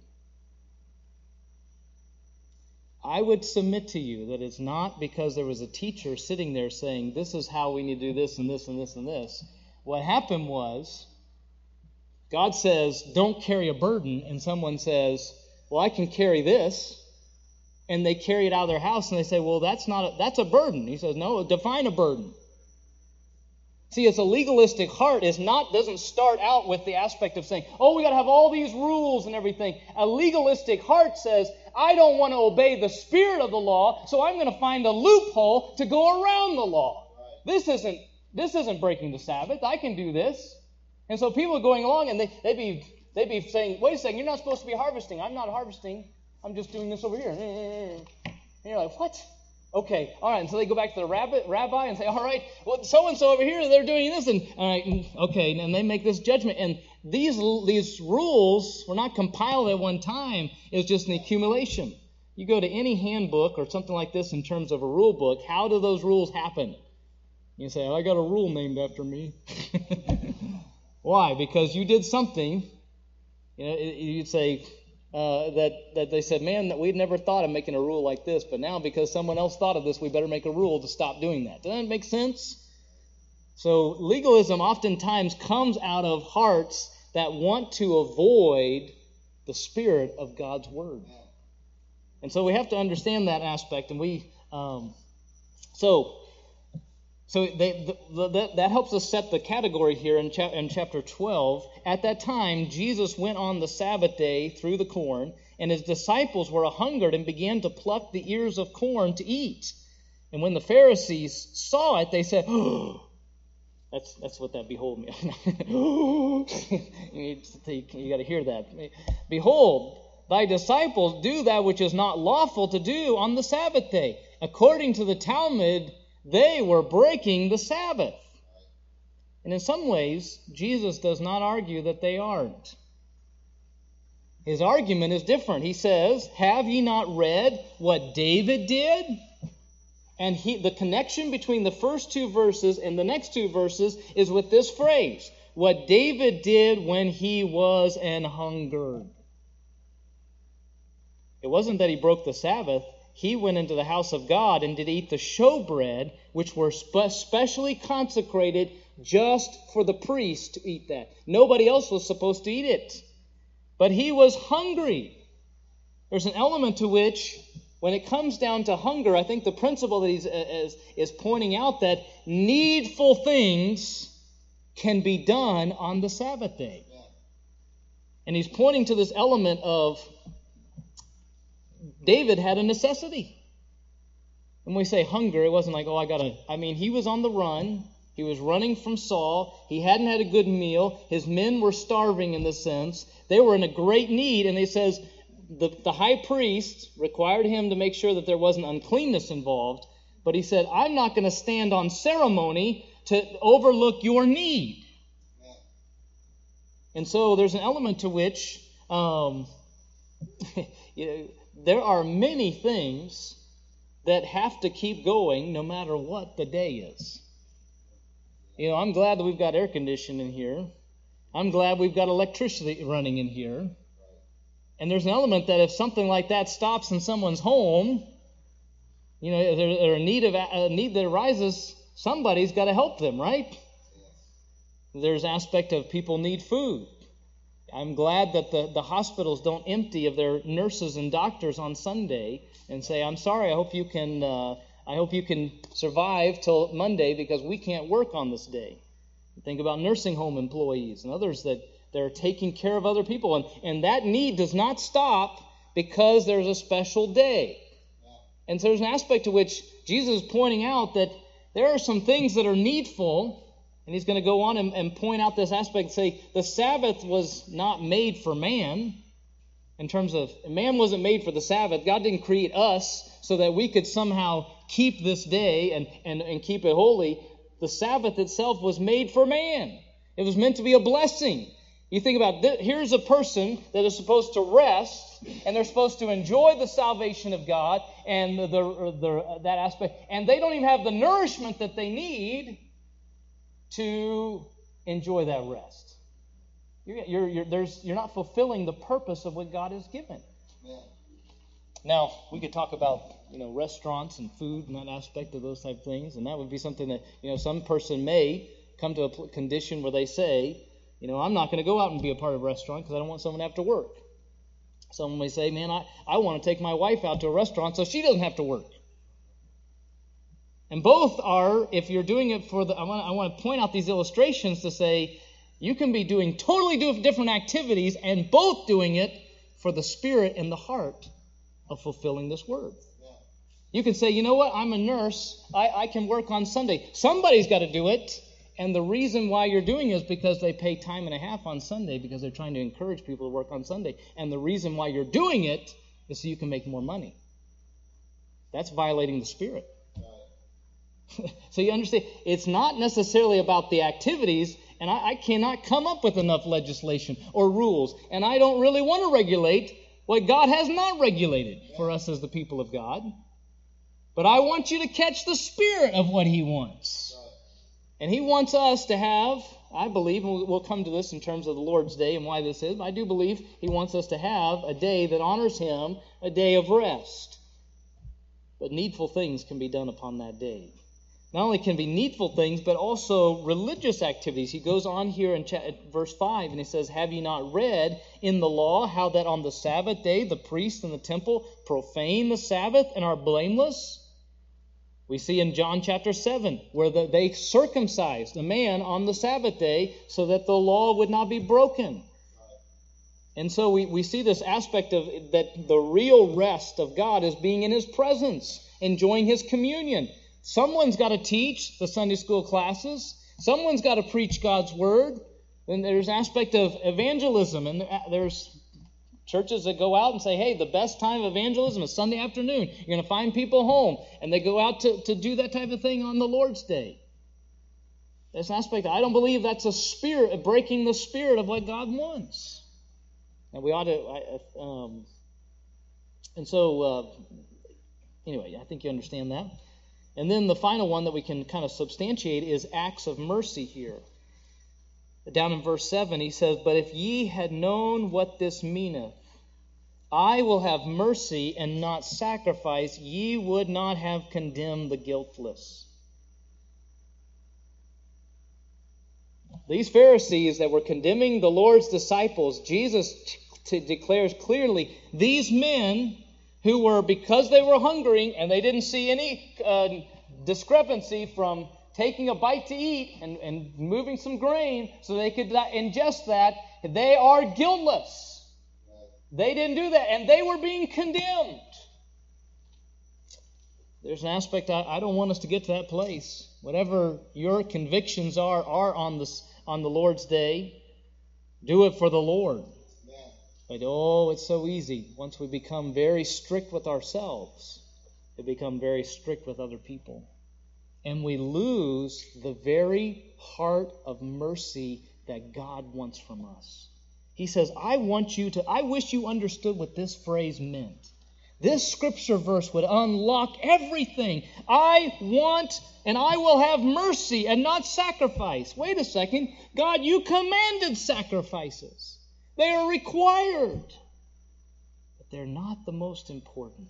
I would submit to you that it's not because there was a teacher sitting there saying, this is how we need to do this and this and this and this. What happened was, God says, don't carry a burden, and someone says, well, I can carry this. And they carry it out of their house, and they say, well, that's a burden. He says, no, define a burden. See, it's a legalistic heart doesn't start out with the aspect of saying, oh, we got to have all these rules and everything. A legalistic heart says, I don't want to obey the spirit of the law, so I'm going to find a loophole to go around the law. This isn't breaking the Sabbath. I can do this. And so people are going along, and they'd be saying, wait a second, you're not supposed to be harvesting. I'm not harvesting. I'm just doing this over here. And you're like, what? Okay, all right. And so they go back to the rabbi and say, all right, well, so-and-so over here, they're doing this. And okay, and they make this judgment. And these rules were not compiled at one time. It was just an accumulation. You go to any handbook or something like this in terms of a rule book, how do those rules happen? You say, I got a rule named after me. Why? Because you did something. You'd say that they said, man, that we'd never thought of making a rule like this, but now because someone else thought of this, we better make a rule to stop doing that. Doesn't that make sense? So legalism oftentimes comes out of hearts that want to avoid the spirit of God's word. And so we have to understand that aspect, and that helps us set the category here in chapter 12. At that time, Jesus went on the Sabbath day through the corn, and his disciples were a-hungered and began to pluck the ears of corn to eat. And when the Pharisees saw it, they said, oh, that's what that behold means. You got to hear that. Behold, thy disciples do that which is not lawful to do on the Sabbath day. According to the Talmud, they were breaking the Sabbath. And in some ways, Jesus does not argue that they aren't. His argument is different. He says, have ye not read what David did? And the connection between the first two verses and the next two verses is with this phrase, what David did when he was an hungered. It wasn't that he broke the Sabbath. He went into the house of God and did eat the showbread, which were specially consecrated just for the priest to eat that. Nobody else was supposed to eat it. But he was hungry. There's an element to which, when it comes down to hunger, I think the principle that he is pointing out that needful things can be done on the Sabbath day. And he's pointing to this element of David had a necessity. When we say hunger, it wasn't like, he was on the run. He was running from Saul. He hadn't had a good meal. His men were starving in the sense. They were in a great need. And he says the high priest required him to make sure that there wasn't uncleanness involved. But he said, I'm not going to stand on ceremony to overlook your need. And so there's an element to which there are many things that have to keep going no matter what the day is. I'm glad that we've got air conditioning in here. I'm glad we've got electricity running in here. And there's an element that if something like that stops in someone's home, if there's a need that arises, somebody's got to help them, right? There's aspect of people need food. I'm glad that the hospitals don't empty of their nurses and doctors on Sunday and say, I'm sorry, I hope you can survive till Monday because we can't work on this day. Think about nursing home employees and others that they're taking care of other people. And that need does not stop because there's a special day. And so there's an aspect to which Jesus is pointing out that there are some things that are needful. And he's going to go on and point out this aspect and say the Sabbath was not made for man. In terms of, man wasn't made for the Sabbath. God didn't create us so that we could somehow keep this day and keep it holy. The Sabbath itself was made for man. It was meant to be a blessing. You think about it, here's a person that is supposed to rest, and they're supposed to enjoy the salvation of God and that aspect, and they don't even have the nourishment that they need to enjoy that rest. You're not fulfilling the purpose of what God has given. Now, we could talk about restaurants and food and that aspect of those type of things, and that would be something that some person may come to a condition where they say, I'm not going to go out and be a part of a restaurant because I don't want someone to have to work. Someone may say, man, I want to take my wife out to a restaurant so she doesn't have to work. And both are, if you're doing it for I want to point out these illustrations to say, you can be doing totally different activities and both doing it for the spirit and the heart of fulfilling this word. You can say, you know what, I'm a nurse. I can work on Sunday. Somebody's got to do it. And the reason why you're doing it is because they pay time and a half on Sunday because they're trying to encourage people to work on Sunday. And the reason why you're doing it is so you can make more money. That's violating the Spirit. So you understand, it's not necessarily about the activities, and I cannot come up with enough legislation or rules, and I don't really want to regulate what God has not regulated for us as the people of God. But I want you to catch the spirit of what He wants. And He wants us to have, I believe, and we'll come to this in terms of the Lord's Day and why this is, but I do believe He wants us to have a day that honors Him, a day of rest. But needful things can be done upon that day. Not only can be needful things, but also religious activities. He goes on here in verse 5, and he says, "Have ye not read in the law how that on the Sabbath day the priests in the temple profane the Sabbath and are blameless?" We see in John chapter 7 where they circumcised a man on the Sabbath day so that the law would not be broken. And so we see this aspect of that the real rest of God is being in His presence, enjoying His communion. Someone's got to teach the Sunday school classes. Someone's got to preach God's Word. Then there's an aspect of evangelism, and there's churches that go out and say, hey, the best time of evangelism is Sunday afternoon. You're going to find people home, and they go out to do that type of thing on the Lord's Day. There's an aspect, I don't believe that's a spirit, breaking the spirit of what God wants. And we ought to, anyway, I think you understand that. And then the final one that we can kind of substantiate is acts of mercy here. Down in verse 7, he says, "But if ye had known what this meaneth, I will have mercy and not sacrifice, ye would not have condemned the guiltless." These Pharisees that were condemning the Lord's disciples, Jesus declares clearly, these men who were, because they were hungry and they didn't see any discrepancy from taking a bite to eat and moving some grain so they could ingest that, they are guiltless. They didn't do that, and they were being condemned. There's an aspect I don't want us to get to that place. Whatever your convictions are on the Lord's Day, do it for the Lord. But it's so easy. Once we become very strict with ourselves, we become very strict with other people. And we lose the very heart of mercy that God wants from us. He says, I wish you understood what this phrase meant. This scripture verse would unlock everything. I want and I will have mercy and not sacrifice. Wait a second. God, you commanded sacrifices. They are required. But they're not the most important.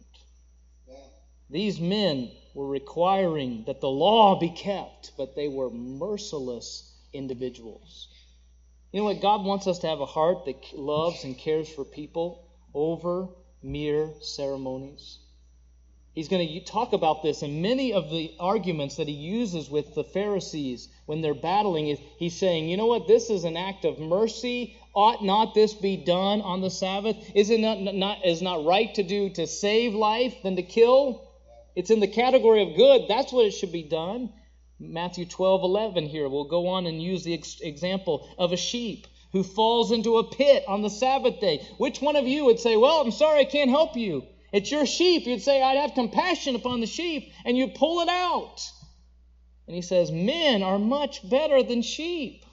These men were requiring that the law be kept, but they were merciless individuals. You know what? God wants us to have a heart that loves and cares for people over mere ceremonies. He's going to talk about this in many of the arguments that he uses with the Pharisees when they're battling. He's saying, you know what? This is an act of mercy. Ought not this be done on the Sabbath? Is it not right to save life than to kill? It's in the category of good. That's what it should be done. Matthew 12:11 here. We'll go on and use the example of a sheep who falls into a pit on the Sabbath day. Which one of you would say, well, I'm sorry, I can't help you. It's your sheep. You'd say, I'd have compassion upon the sheep, and you pull it out. And he says, men are much better than sheep.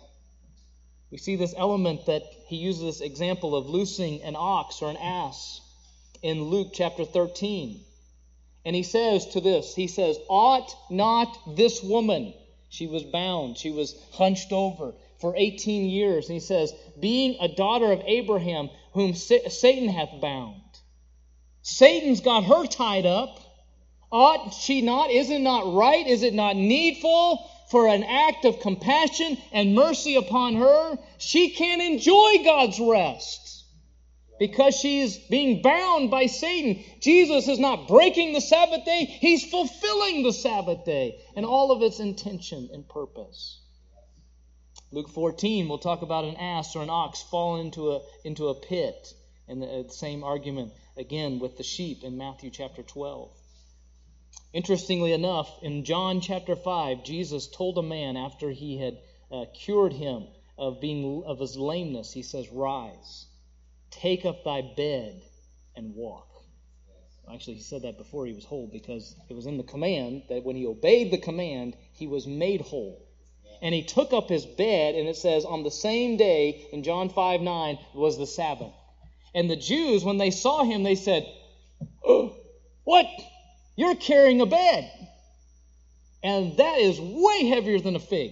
We see this element that he uses this example of loosing an ox or an ass in Luke chapter 13. And he says to this, he says, ought not this woman, she was bound, she was hunched over for 18 years. And he says, being a daughter of Abraham, whom Satan hath bound. Satan's got her tied up. Ought she not? Is it not right? Is it not needful for an act of compassion and mercy upon her? She can't enjoy God's rest because she is being bound by Satan. Jesus is not breaking the Sabbath day. He's fulfilling the Sabbath day and all of its intention and purpose. Luke 14, we'll talk about an ass or an ox falling into a pit. And the same argument again with the sheep in Matthew chapter 12. Interestingly enough, in John chapter 5, Jesus told a man after he had cured him of his lameness, he says, rise, take up thy bed and walk. Actually, he said that before he was whole, because it was in the command that when he obeyed the command, he was made whole. And he took up his bed, and it says on the same day in John 5:9 was the Sabbath. And the Jews, when they saw him, they said, "Oh, what? You're carrying a bed. And that is way heavier than a fig.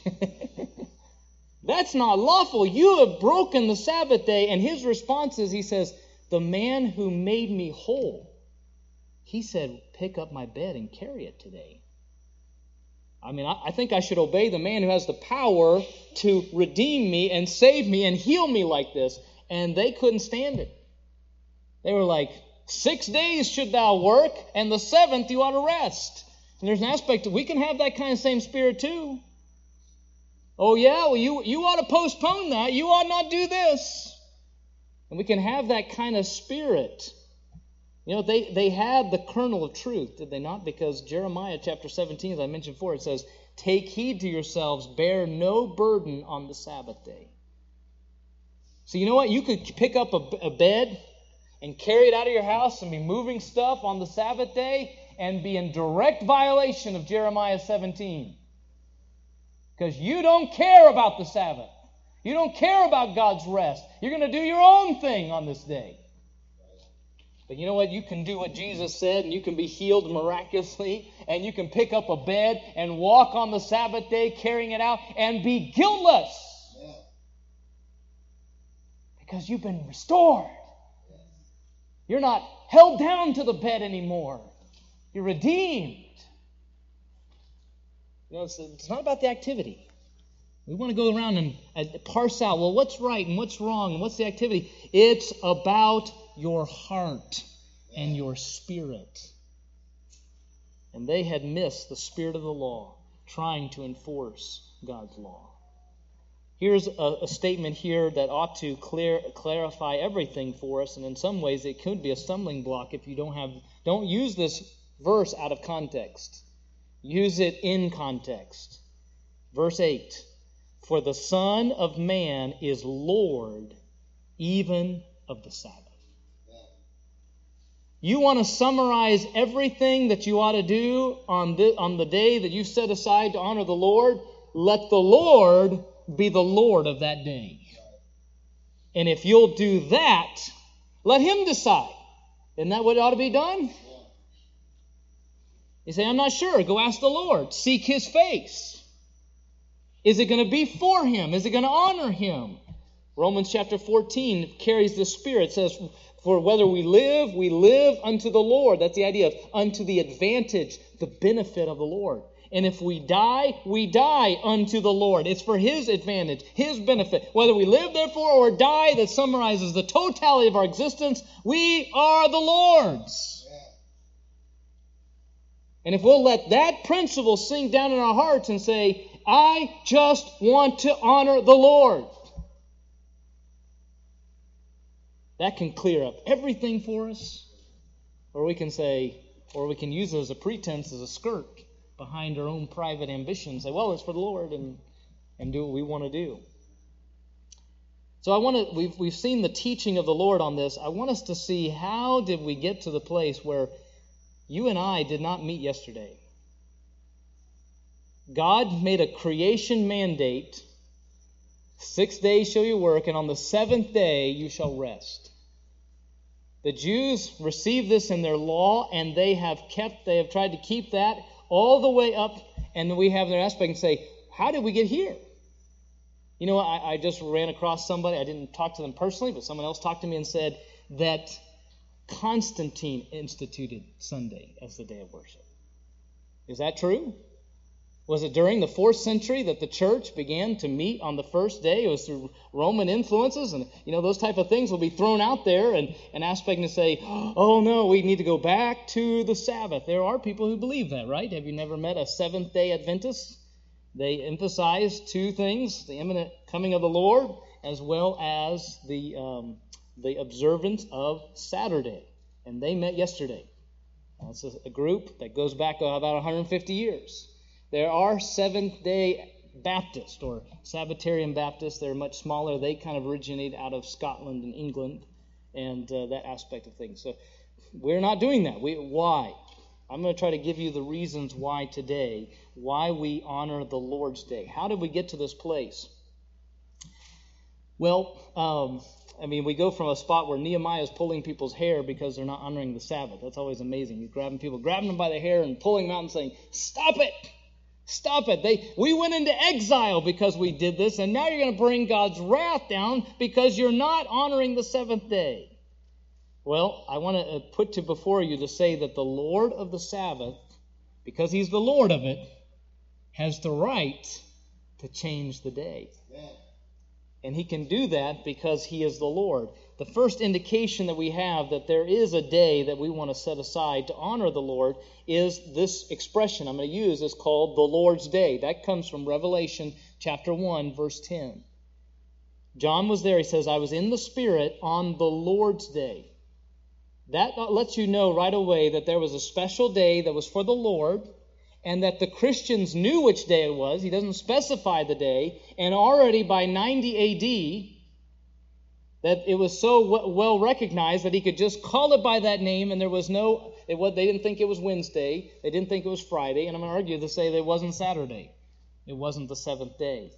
That's not lawful. You have broken the Sabbath day." And his response is, he says, "The man who made me whole, he said, pick up my bed and carry it today." I mean, I think I should obey the man who has the power to redeem me and save me and heal me like this. And they couldn't stand it. They were like, 6 days should thou work, and the seventh you ought to rest. And there's an aspect that we can have that kind of same spirit too. Oh yeah, well you ought to postpone that. You ought not do this. And we can have that kind of spirit. You know, they had the kernel of truth, did they not? Because Jeremiah chapter 17, as I mentioned before, it says, "Take heed to yourselves, bear no burden on the Sabbath day." So you know what? You could pick up a bed and carry it out of your house and be moving stuff on the Sabbath day and be in direct violation of Jeremiah 17. Because you don't care about the Sabbath. You don't care about God's rest. You're going to do your own thing on this day. But you know what? You can do what Jesus said, and you can be healed miraculously, and you can pick up a bed and walk on the Sabbath day carrying it out and be guiltless. Because you've been restored. You're not held down to the bed anymore. You're redeemed. You know, it's not about the activity. We want to go around and parse out, well, what's right and what's wrong and what's the activity? It's about your heart and your spirit. And they had missed the spirit of the law, trying to enforce God's law. Here's a statement here that ought to clarify everything for us, and in some ways it could be a stumbling block if you don't use this verse out of context. Use it in context. Verse 8, "For the Son of Man is Lord even of the Sabbath." You want to summarize everything that you ought to do on the day that you set aside to honor the Lord? Let the Lord be the Lord of that day. And if you'll do that, let Him decide. Isn't that what ought to be done? You say, "I'm not sure." Go ask the Lord. Seek His face. Is it going to be for Him? Is it going to honor Him? Romans chapter 14 carries the Spirit. It says, "For whether we live unto the Lord." That's the idea of unto the advantage, the benefit of the Lord. And if we die unto the Lord. It's for His advantage, His benefit. Whether we live, therefore, or die, that summarizes the totality of our existence. We are the Lord's. And if we'll let that principle sink down in our hearts and say, "I just want to honor the Lord," that can clear up everything for us. Or we can use it as a pretense, as a skirt behind our own private ambitions. Say, "Well, it's for the Lord," and do what we want to do. So we've seen the teaching of the Lord on this. I want us to see, how did we get to the place where you and I did not meet yesterday? God made a creation mandate. 6 days shall you work, and on the seventh day you shall rest. The Jews received this in their law, and they have tried to keep that all the way up, and we have their aspect and say, how did we get here? You know, I just ran across somebody, I didn't talk to them personally, but someone else talked to me and said that Constantine instituted Sunday as the day of worship. Is that true? Was it during the 4th century that the church began to meet on the first day? It was through Roman influences, and those type of things will be thrown out there, and an aspect to say, "Oh no, we need to go back to the Sabbath." There are people who believe that, right? Have you never met a Seventh-day Adventist? They emphasize two things: the imminent coming of the Lord, as well as the observance of Saturday. And they met yesterday. That's a group that goes back about 150 years. There are Seventh-day Baptists or Sabbatarian Baptists. They're much smaller. They kind of originate out of Scotland and England and that aspect of things. So we're not doing that. Why? I'm going to try to give you the reasons why today, why we honor the Lord's Day. How did we get to this place? Well, we go from a spot where Nehemiah is pulling people's hair because they're not honoring the Sabbath. That's always amazing. He's grabbing them by the hair and pulling them out and saying, "Stop it! Stop it! We went into exile because we did this, and now you're going to bring God's wrath down because you're not honoring the seventh day." Well, I want to put before you to say that the Lord of the Sabbath, because He's the Lord of it, has the right to change the day. Amen. And He can do that because He is the Lord. The first indication that we have that there is a day that we want to set aside to honor the Lord is this expression I'm going to use is called the Lord's Day. That comes from Revelation chapter 1, verse 10. John was there. He says, "I was in the Spirit on the Lord's Day." That lets you know right away that there was a special day that was for the Lord, and that the Christians knew which day it was. He doesn't specify the day. And already by 90 A.D., that it was so well recognized that he could just call it by that name, and there was they didn't think it was Wednesday. They didn't think it was Friday. And I'm going to argue to say that it wasn't Saturday. It wasn't the seventh day.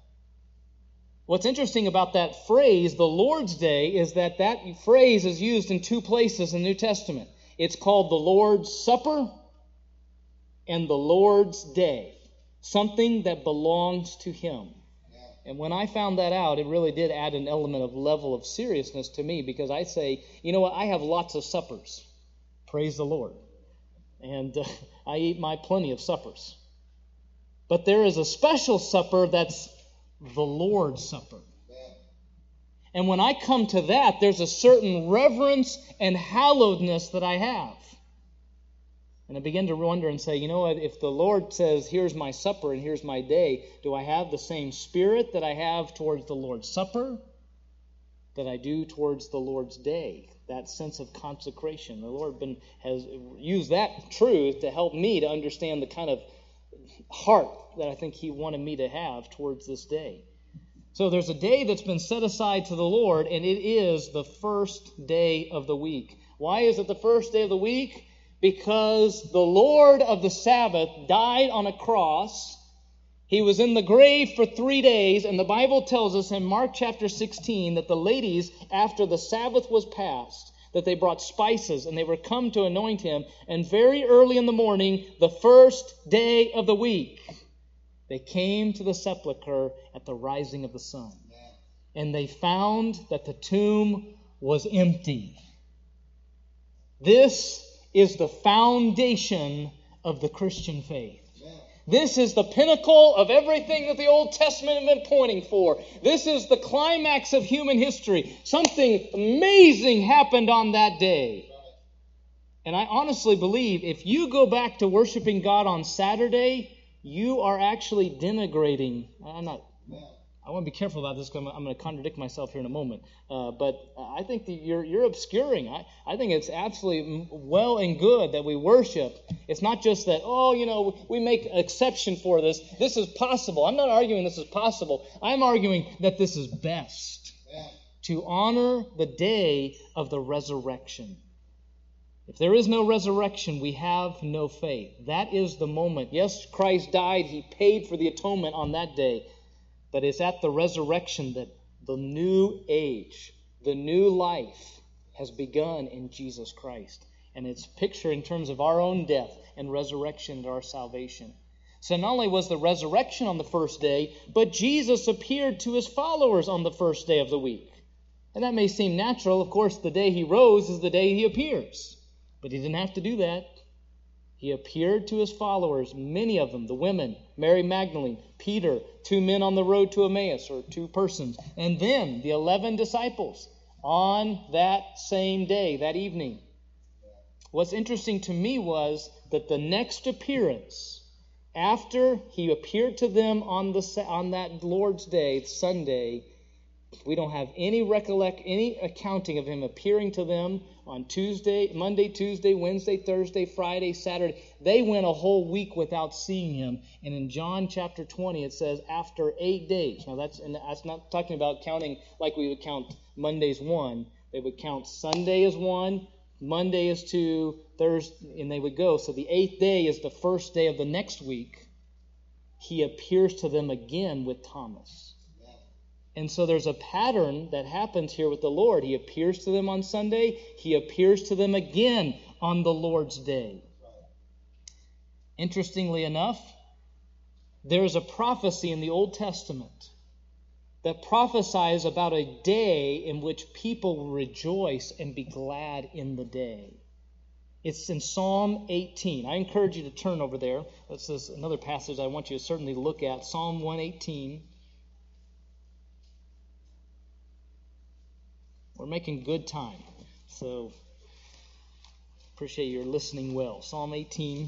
What's interesting about that phrase, the Lord's Day, is that phrase is used in two places in the New Testament. It's called the Lord's Supper and the Lord's Day, something that belongs to Him. And when I found that out, it really did add an element of level of seriousness to me, because I say, you know what, I have lots of suppers. Praise the Lord. And I eat plenty of suppers. But there is a special supper that's the Lord's Supper. And when I come to that, there's a certain reverence and hallowedness that I have. And I begin to wonder and say, you know what, if the Lord says, here's my supper and here's my day, do I have the same spirit that I have towards the Lord's Supper that I do towards the Lord's Day? That sense of consecration. The Lord has used that truth to help me to understand the kind of heart that I think He wanted me to have towards this day. So there's a day that's been set aside to the Lord, and it is the first day of the week. Why is it the first day of the week? Because the Lord of the Sabbath died on a cross. He was in the grave for 3 days, and the Bible tells us in Mark chapter 16 that the ladies, after the Sabbath was passed, that they brought spices and they were come to anoint Him, and very early in the morning, the first day of the week, they came to the sepulchre at the rising of the sun. And they found that the tomb was empty. This is the foundation of the Christian faith. This is the pinnacle of everything that the Old Testament has been pointing for. This is the climax of human history. Something amazing happened on that day. And I honestly believe if you go back to worshiping God on Saturday, you are actually denigrating. I want to be careful about this because I'm going to contradict myself here in a moment. But I think that you're obscuring. I think it's absolutely well and good that we worship. It's not just that, we make exception for this. This is possible. I'm not arguing this is possible. I'm arguing that this is best. To honor the day of the resurrection. If there is no resurrection, we have no faith. That is the moment. Yes, Christ died. He paid for the atonement on that day. But it's at the resurrection that the new age, the new life has begun in Jesus Christ. And it's pictured in terms of our own death and resurrection and our salvation. So not only was the resurrection on the first day, but Jesus appeared to His followers on the first day of the week. And that may seem natural. Of course, the day He rose is the day He appears. But He didn't have to do that. He appeared to His followers, many of them, the women, Mary Magdalene, Peter, 2 men on the road to Emmaus, or 2 persons, and then the 11 disciples on that same day, that evening. What's interesting to me was that the next appearance, after He appeared to them on that Lord's Day, Sunday, we don't have any accounting of Him appearing to them on Monday, Tuesday, Wednesday, Thursday, Friday, Saturday. They went a whole week without seeing Him. And in John chapter 20, it says after 8 days. Now that's not talking about counting like we would count Mondays 1. They would count Sunday as 1, Monday is to Thursday, and they would go. So the 8th day is the first day of the next week. He appears to them again with Thomas. And so there's a pattern that happens here with the Lord. He appears to them on Sunday. He appears to them again on the Lord's Day. Interestingly enough, there's a prophecy in the Old Testament that prophesies about a day in which people will rejoice and be glad in the day. It's in Psalm 18. I encourage you to turn over there. This is another passage I want you to certainly look at. Psalm 118. We're making good time, so appreciate your listening well. Psalm 18.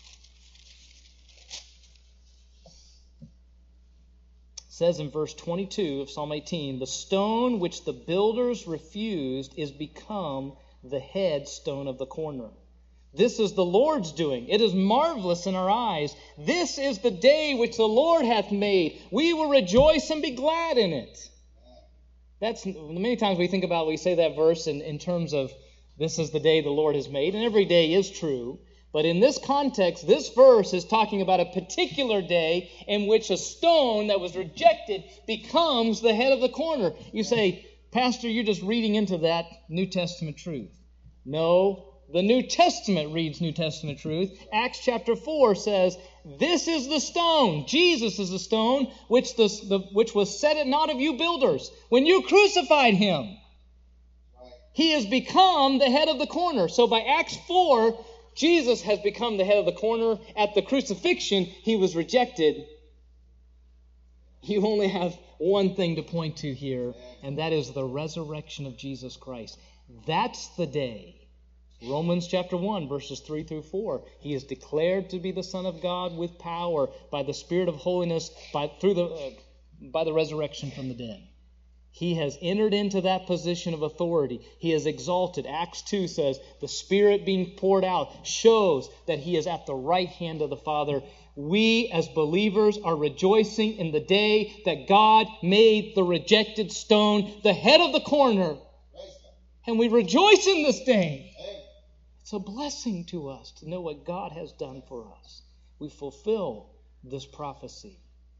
Says in verse 22 of Psalm 18, "The stone which the builders refused is become the headstone of the corner. This is the Lord's doing. It is marvelous in our eyes. This is the day which the Lord hath made. We will rejoice and be glad in it." That's many times we say that verse in terms of this is the day the Lord has made, and every day is true. But in this context, this verse is talking about a particular day in which a stone that was rejected becomes the head of the corner. You say, "Pastor, you're just reading into that New Testament truth." No, the New Testament reads New Testament truth. Acts chapter 4 says, "This is the stone." Jesus is the stone which was set at naught of you builders. When you crucified him, he has become the head of the corner. So by Acts 4, Jesus has become the head of the corner. At the crucifixion, he was rejected. You only have one thing to point to here, and that is the resurrection of Jesus Christ. That's the day. Romans chapter 1, verses 3 through 4. He is declared to be the Son of God with power by the Spirit of holiness by the resurrection from the dead. He has entered into that position of authority. He is exalted. Acts 2 says the Spirit being poured out shows that he is at the right hand of the Father. We as believers are rejoicing in the day that God made the rejected stone the head of the corner. And we rejoice in this day. It's a blessing to us to know what God has done for us. We fulfill this prophecy.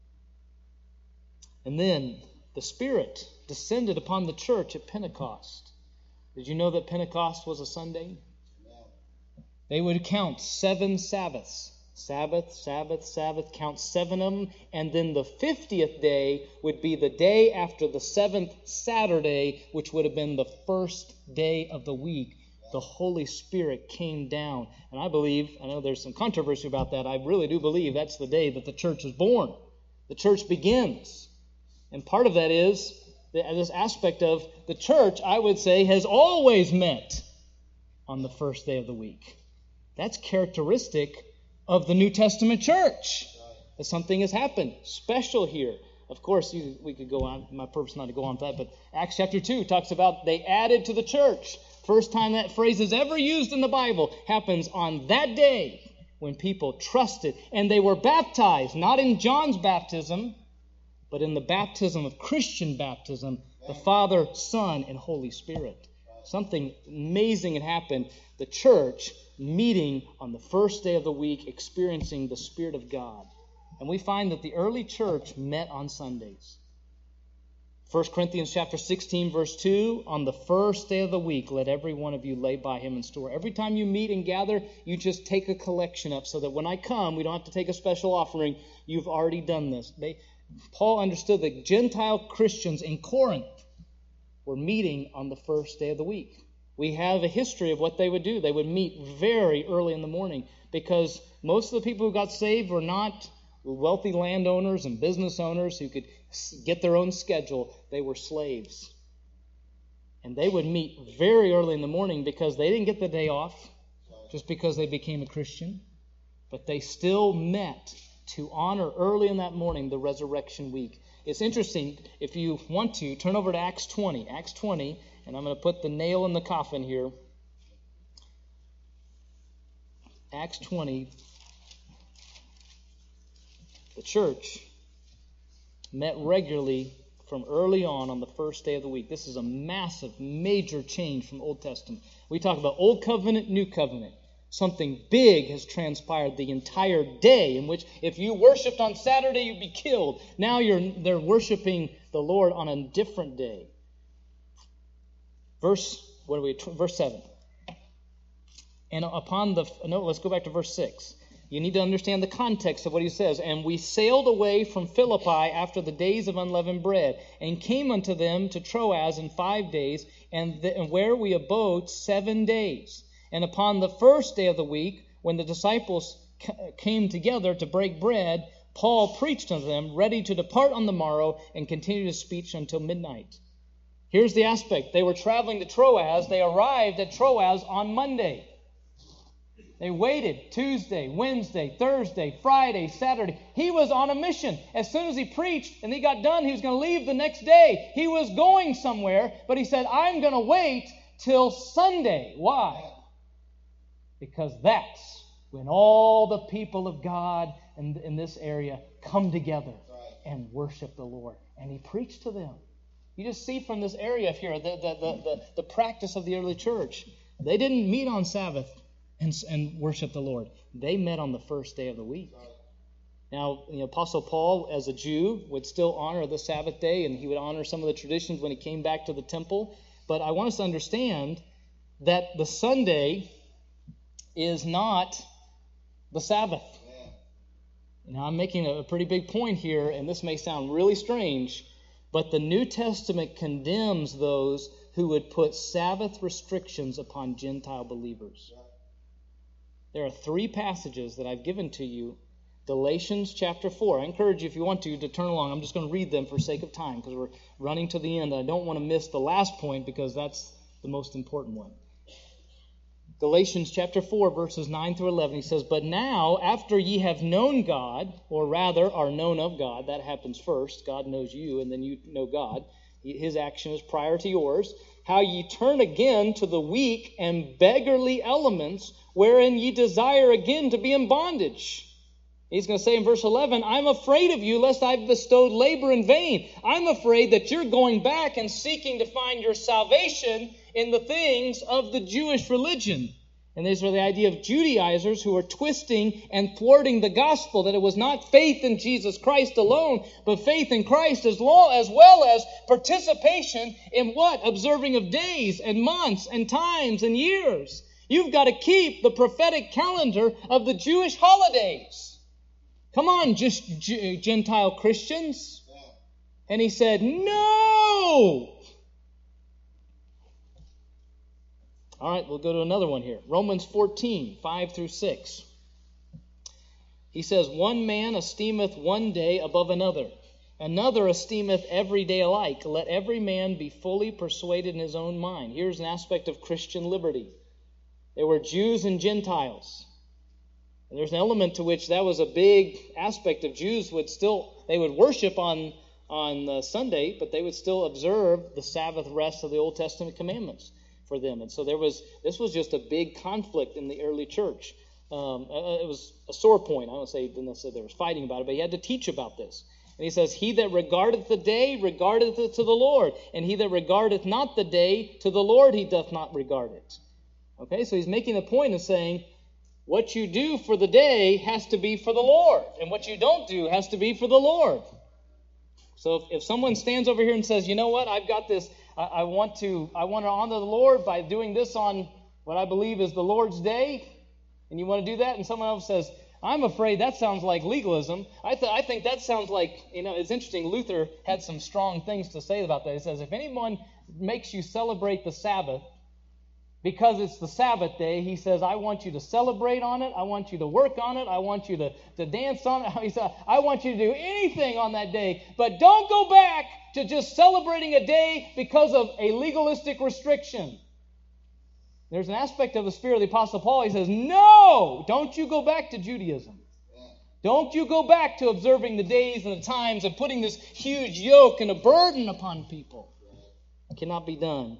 And then the Spirit descended upon the church at Pentecost. Did you know that Pentecost was a Sunday? They would count 7 Sabbaths. Sabbath, Sabbath, Sabbath, count 7 of them. And then the 50th day would be the day after the 7th Saturday, which would have been the first day of the week. The Holy Spirit came down. And I know there's some controversy about that. I really do believe that's the day that the church is born. The church begins. And part of that is this aspect of the church, I would say, has always met on the first day of the week. That's characteristic of the New Testament church. That something has happened special here. Of course, we could go on. My purpose is not to go on to that, but Acts chapter 2 talks about they added to the church. First time that phrase is ever used in the Bible happens on that day when people trusted and they were baptized, not in John's baptism, but in the baptism of Christian baptism, the Father, Son, and Holy Spirit. Something amazing had happened. The church meeting on the first day of the week, experiencing the Spirit of God. And we find that the early church met on Sundays. 1 Corinthians chapter 16, verse 2, "On the first day of the week, let every one of you lay by him in store." Every time you meet and gather, you just take a collection up so that when I come, we don't have to take a special offering. You've already done this. Paul understood that Gentile Christians in Corinth were meeting on the first day of the week. We have a history of what they would do. They would meet very early in the morning because most of the people who got saved were not wealthy landowners and business owners who could get their own schedule. They were slaves. And they would meet very early in the morning because they didn't get the day off just because they became a Christian, but they still met to honor early in that morning the resurrection week. It's interesting, if you want to, turn over to Acts 20. Acts 20, and I'm going to put the nail in the coffin here. Acts 20, the church met regularly from early on the first day of the week. This is a massive, major change from Old Testament. We talk about Old Covenant, New Covenant. Something big has transpired the entire day, in which if you worshipped on Saturday, you'd be killed. Now they're worshiping the Lord on a different day. Verse 7. And let's go back to verse 6. You need to understand the context of what he says. And we sailed away from Philippi after the days of unleavened bread, and came unto them to Troas in 5 days, and where we abode 7 days. And upon the first day of the week, when the disciples came together to break bread, Paul preached unto them, ready to depart on the morrow, and continued his speech until midnight. Here's the aspect. They were traveling to Troas. They arrived at Troas on Monday. They waited Tuesday, Wednesday, Thursday, Friday, Saturday. He was on a mission. As soon as he preached and he got done, he was going to leave the next day. He was going somewhere, but he said, I'm going to wait till Sunday. Why? Because that's when all the people of God in this area come together and worship the Lord. And he preached to them. You just see from this area here the practice of the early church. They didn't meet on Sabbath and worship the Lord. They met on the first day of the week. Now, Apostle Paul, as a Jew, would still honor the Sabbath day, and he would honor some of the traditions when he came back to the temple. But I want us to understand that the Sunday is not the Sabbath. Now, I'm making a pretty big point here, and this may sound really strange, but the New Testament condemns those who would put Sabbath restrictions upon Gentile believers. There are 3 passages that I've given to you. Galatians chapter 4. I encourage you, if you want to turn along. I'm just going to read them for sake of time because we're running to the end. I don't want to miss the last point because that's the most important one. Galatians chapter 4, verses 9 through 11. He says, But now, after ye have known God, or rather are known of God, that happens first. God knows you, and then you know God. His action is prior to yours. How ye turn again to the weak and beggarly elements, wherein ye desire again to be in bondage. He's going to say in verse 11, I'm afraid of you, lest I've bestowed labor in vain. I'm afraid that you're going back and seeking to find your salvation in the things of the Jewish religion. And these are the idea of Judaizers who are twisting and thwarting the gospel, that it was not faith in Jesus Christ alone, but faith in Christ as well as participation in what? Observing of days and months and times and years. You've got to keep the prophetic calendar of the Jewish holidays. Come on, just Gentile Christians. And he said, no! All right, we'll go to another one here. Romans 14, 5 through 6. He says, One man esteemeth one day above another. Another esteemeth every day alike. Let every man be fully persuaded in his own mind. Here's an aspect of Christian liberty. There were Jews and Gentiles. And there's an element to which that was a big aspect of Jews they would worship on Sunday, but they would still observe the Sabbath rest of the Old Testament commandments for them. And so this was just a big conflict in the early church. It was a sore point. I don't say there was fighting about it, but he had to teach about this. And he says, He that regardeth the day regardeth it to the Lord, and he that regardeth not the day to the Lord he doth not regard it. Okay, so he's making the point of saying, what you do for the day has to be for the Lord, and what you don't do has to be for the Lord. So if someone stands over here and says, you know what, I've got this, I want to honor the Lord by doing this on what I believe is the Lord's day, and you want to do that, and someone else says, I'm afraid that sounds like legalism. I think that sounds like, it's interesting. Luther had some strong things to say about that. He says, if anyone makes you celebrate the Sabbath because it's the Sabbath day, he says, I want you to celebrate on it. I want you to work on it. I want you to dance on it. He said, I want you to do anything on that day, but don't go back to just celebrating a day because of a legalistic restriction. There's an aspect of the spirit of the Apostle Paul. He says, no, don't you go back to Judaism. Don't you go back to observing the days and the times and putting this huge yoke and a burden upon people. It cannot be done.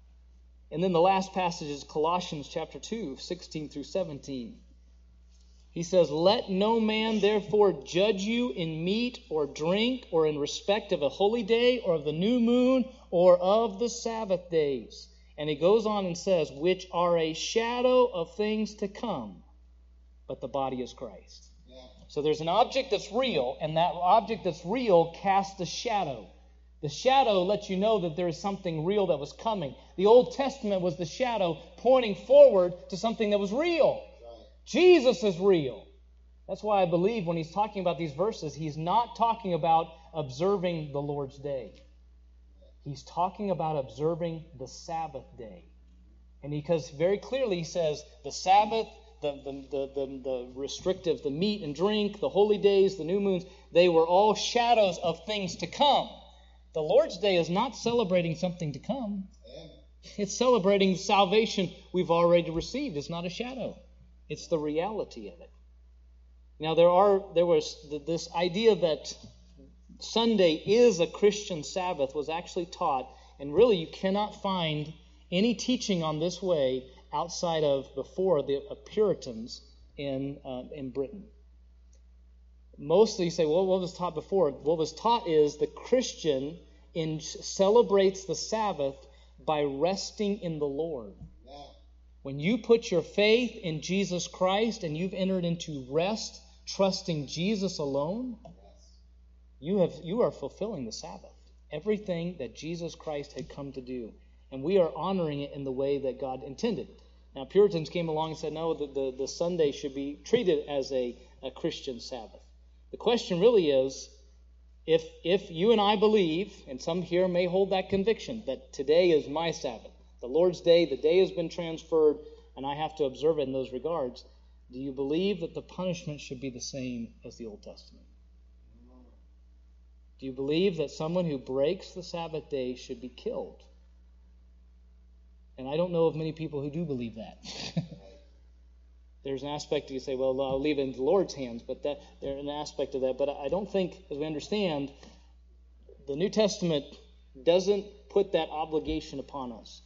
And then the last passage is Colossians chapter 2, 16 through 17. He says, "Let no man therefore judge you in meat or drink or in respect of a holy day or of the new moon or of the Sabbath days." And he goes on and says, "Which are a shadow of things to come, but the body is Christ." Yeah. So there's an object that's real, and that object that's real casts a shadow. The shadow lets you know that there is something real that was coming. The Old Testament was the shadow pointing forward to something that was real. Jesus is real. That's why I believe when he's talking about these verses, he's not talking about observing the Lord's day. He's talking about observing the Sabbath day. And because very clearly he says the Sabbath, the restrictive, the meat and drink, the holy days, the new moons, they were all shadows of things to come. The Lord's day is not celebrating something to come. It's celebrating the salvation we've already received. It's not a shadow. It's the reality of it. Now, there was this idea that Sunday is a Christian Sabbath was actually taught, and really you cannot find any teaching on this way outside of before the Puritans in Britain. Mostly you say, well, what was taught before? What was taught is the Christian celebrates the Sabbath by resting in the Lord. When you put your faith in Jesus Christ and you've entered into rest, trusting Jesus alone, you are fulfilling the Sabbath. Everything that Jesus Christ had come to do. And we are honoring it in the way that God intended. Now, Puritans came along and said, no, the Sunday should be treated as a Christian Sabbath. The question really is, if you and I believe, and some here may hold that conviction, that today is my Sabbath, the Lord's day, the day has been transferred, and I have to observe it in those regards, do you believe that the punishment should be the same as the Old Testament? Do you believe that someone who breaks the Sabbath day should be killed? And I don't know of many people who do believe that. There's an aspect you say, well, I'll leave it in the Lord's hands, but there's an aspect of that. But I don't think, as we understand, the New Testament doesn't put that obligation upon us.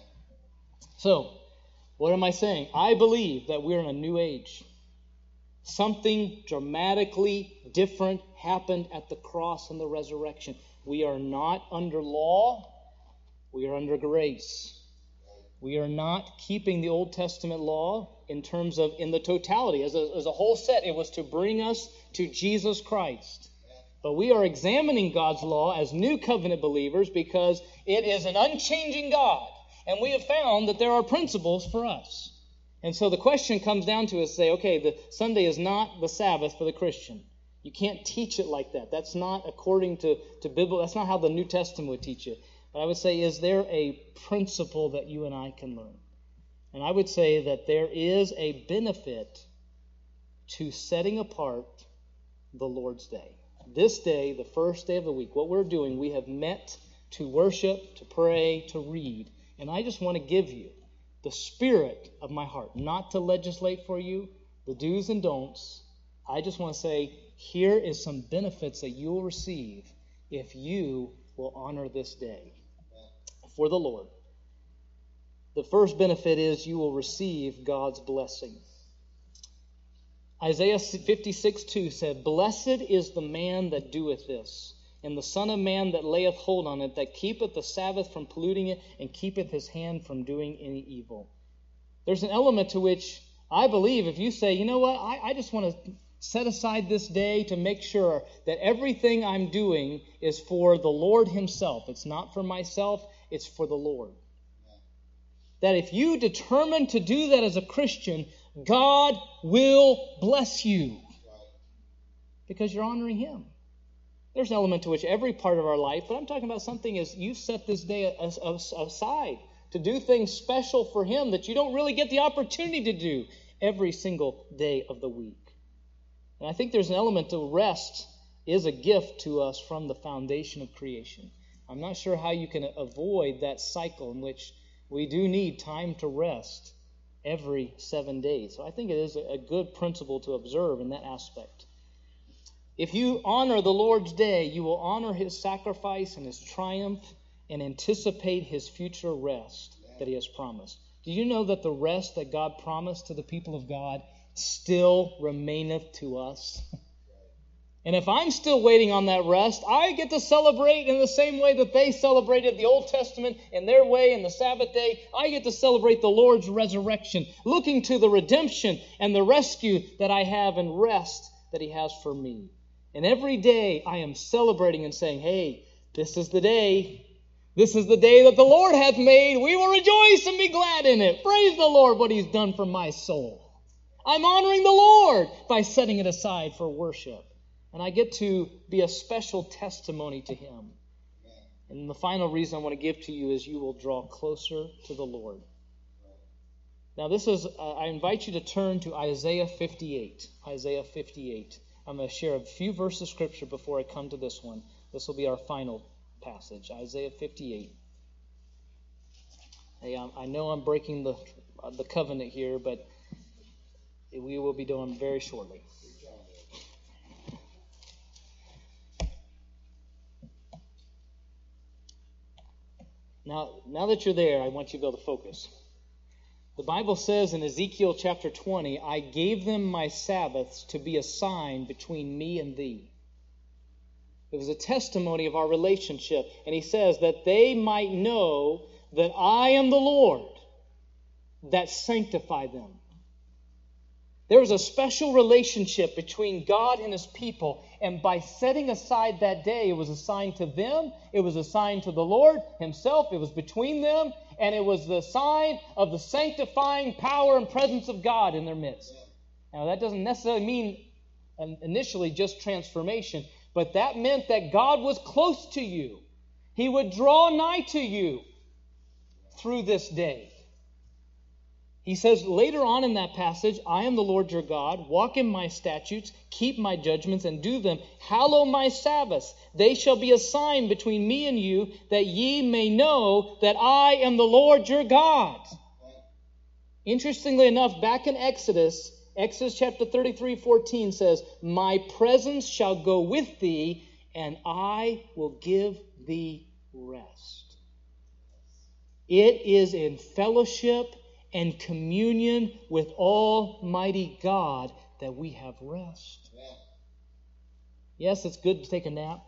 So, what am I saying? I believe that we're in a new age. Something dramatically different happened at the cross and the resurrection. We are not under law. We are under grace. We are not keeping the Old Testament law in terms of, in the totality, as a whole set. It was to bring us to Jesus Christ. But we are examining God's law as new covenant believers because it is an unchanging God. And we have found that there are principles for us. And so the question comes down to us, say, okay, the Sunday is not the Sabbath for the Christian. You can't teach it like that. That's not according to Bible. That's not how the New Testament would teach it. But I would say, is there a principle that you and I can learn? And I would say that there is a benefit to setting apart the Lord's Day. This day, the first day of the week, what we're doing, we have met to worship, to pray, to read. And I just want to give you the spirit of my heart, not to legislate for you, the do's and don'ts. I just want to say, here is some benefits that you will receive if you will honor this day for the Lord. The first benefit is you will receive God's blessing. Isaiah 56:2 said, "Blessed is the man that doeth this, and the Son of Man that layeth hold on it, that keepeth the Sabbath from polluting it, and keepeth his hand from doing any evil." There's an element to which I believe if you say, you know what, I just want to set aside this day to make sure that everything I'm doing is for the Lord himself. It's not for myself, it's for the Lord. That if you determine to do that as a Christian, God will bless you because you're honoring him. There's an element to which every part of our life, but I'm talking about something as you set this day aside to do things special for him that you don't really get the opportunity to do every single day of the week. And I think there's an element to rest is a gift to us from the foundation of creation. I'm not sure how you can avoid that cycle in which we do need time to rest every 7 days. So I think it is a good principle to observe in that aspect. If you honor the Lord's day, you will honor his sacrifice and his triumph and anticipate his future rest that he has promised. Do you know that the rest that God promised to the people of God still remaineth to us. And if I'm still waiting on that rest, I get to celebrate in the same way that they celebrated the Old Testament in their way in the Sabbath day. I get to celebrate the Lord's resurrection, looking to the redemption and the rescue that I have and rest that He has for me. And every day I am celebrating and saying, hey, this is the day. This is the day that the Lord hath made. We will rejoice and be glad in it. Praise the Lord, what He's done for my soul. I'm honoring the Lord by setting it aside for worship. And I get to be a special testimony to Him. And the final reason I want to give to you is you will draw closer to the Lord. Now this is, I invite you to turn to Isaiah 58. Isaiah 58. I'm going to share a few verses of Scripture before I come to this one. This will be our final passage, Isaiah 58. Hey, I know I'm breaking the covenant here, but we will be doing very shortly. Now that you're there, I want you to be able to focus. The Bible says in Ezekiel chapter 20, I gave them my Sabbaths to be a sign between me and thee. It was a testimony of our relationship. And He says that they might know that I am the Lord that sanctify them. There was a special relationship between God and His people, and by setting aside that day, it was a sign to them, it was a sign to the Lord Himself, it was between them, and it was the sign of the sanctifying power and presence of God in their midst. Now, that doesn't necessarily mean initially just transformation, but that meant that God was close to you. He would draw nigh to you through this day. He says later on in that passage, I am the Lord your God, walk in my statutes, keep my judgments, and do them. Hallow my Sabbaths. They shall be a sign between me and you, that ye may know that I am the Lord your God. Interestingly enough, back in Exodus chapter 33:14 says, my presence shall go with thee, and I will give thee rest. It is in fellowship and communion with Almighty God that we have rest. Yes, it's good to take a nap,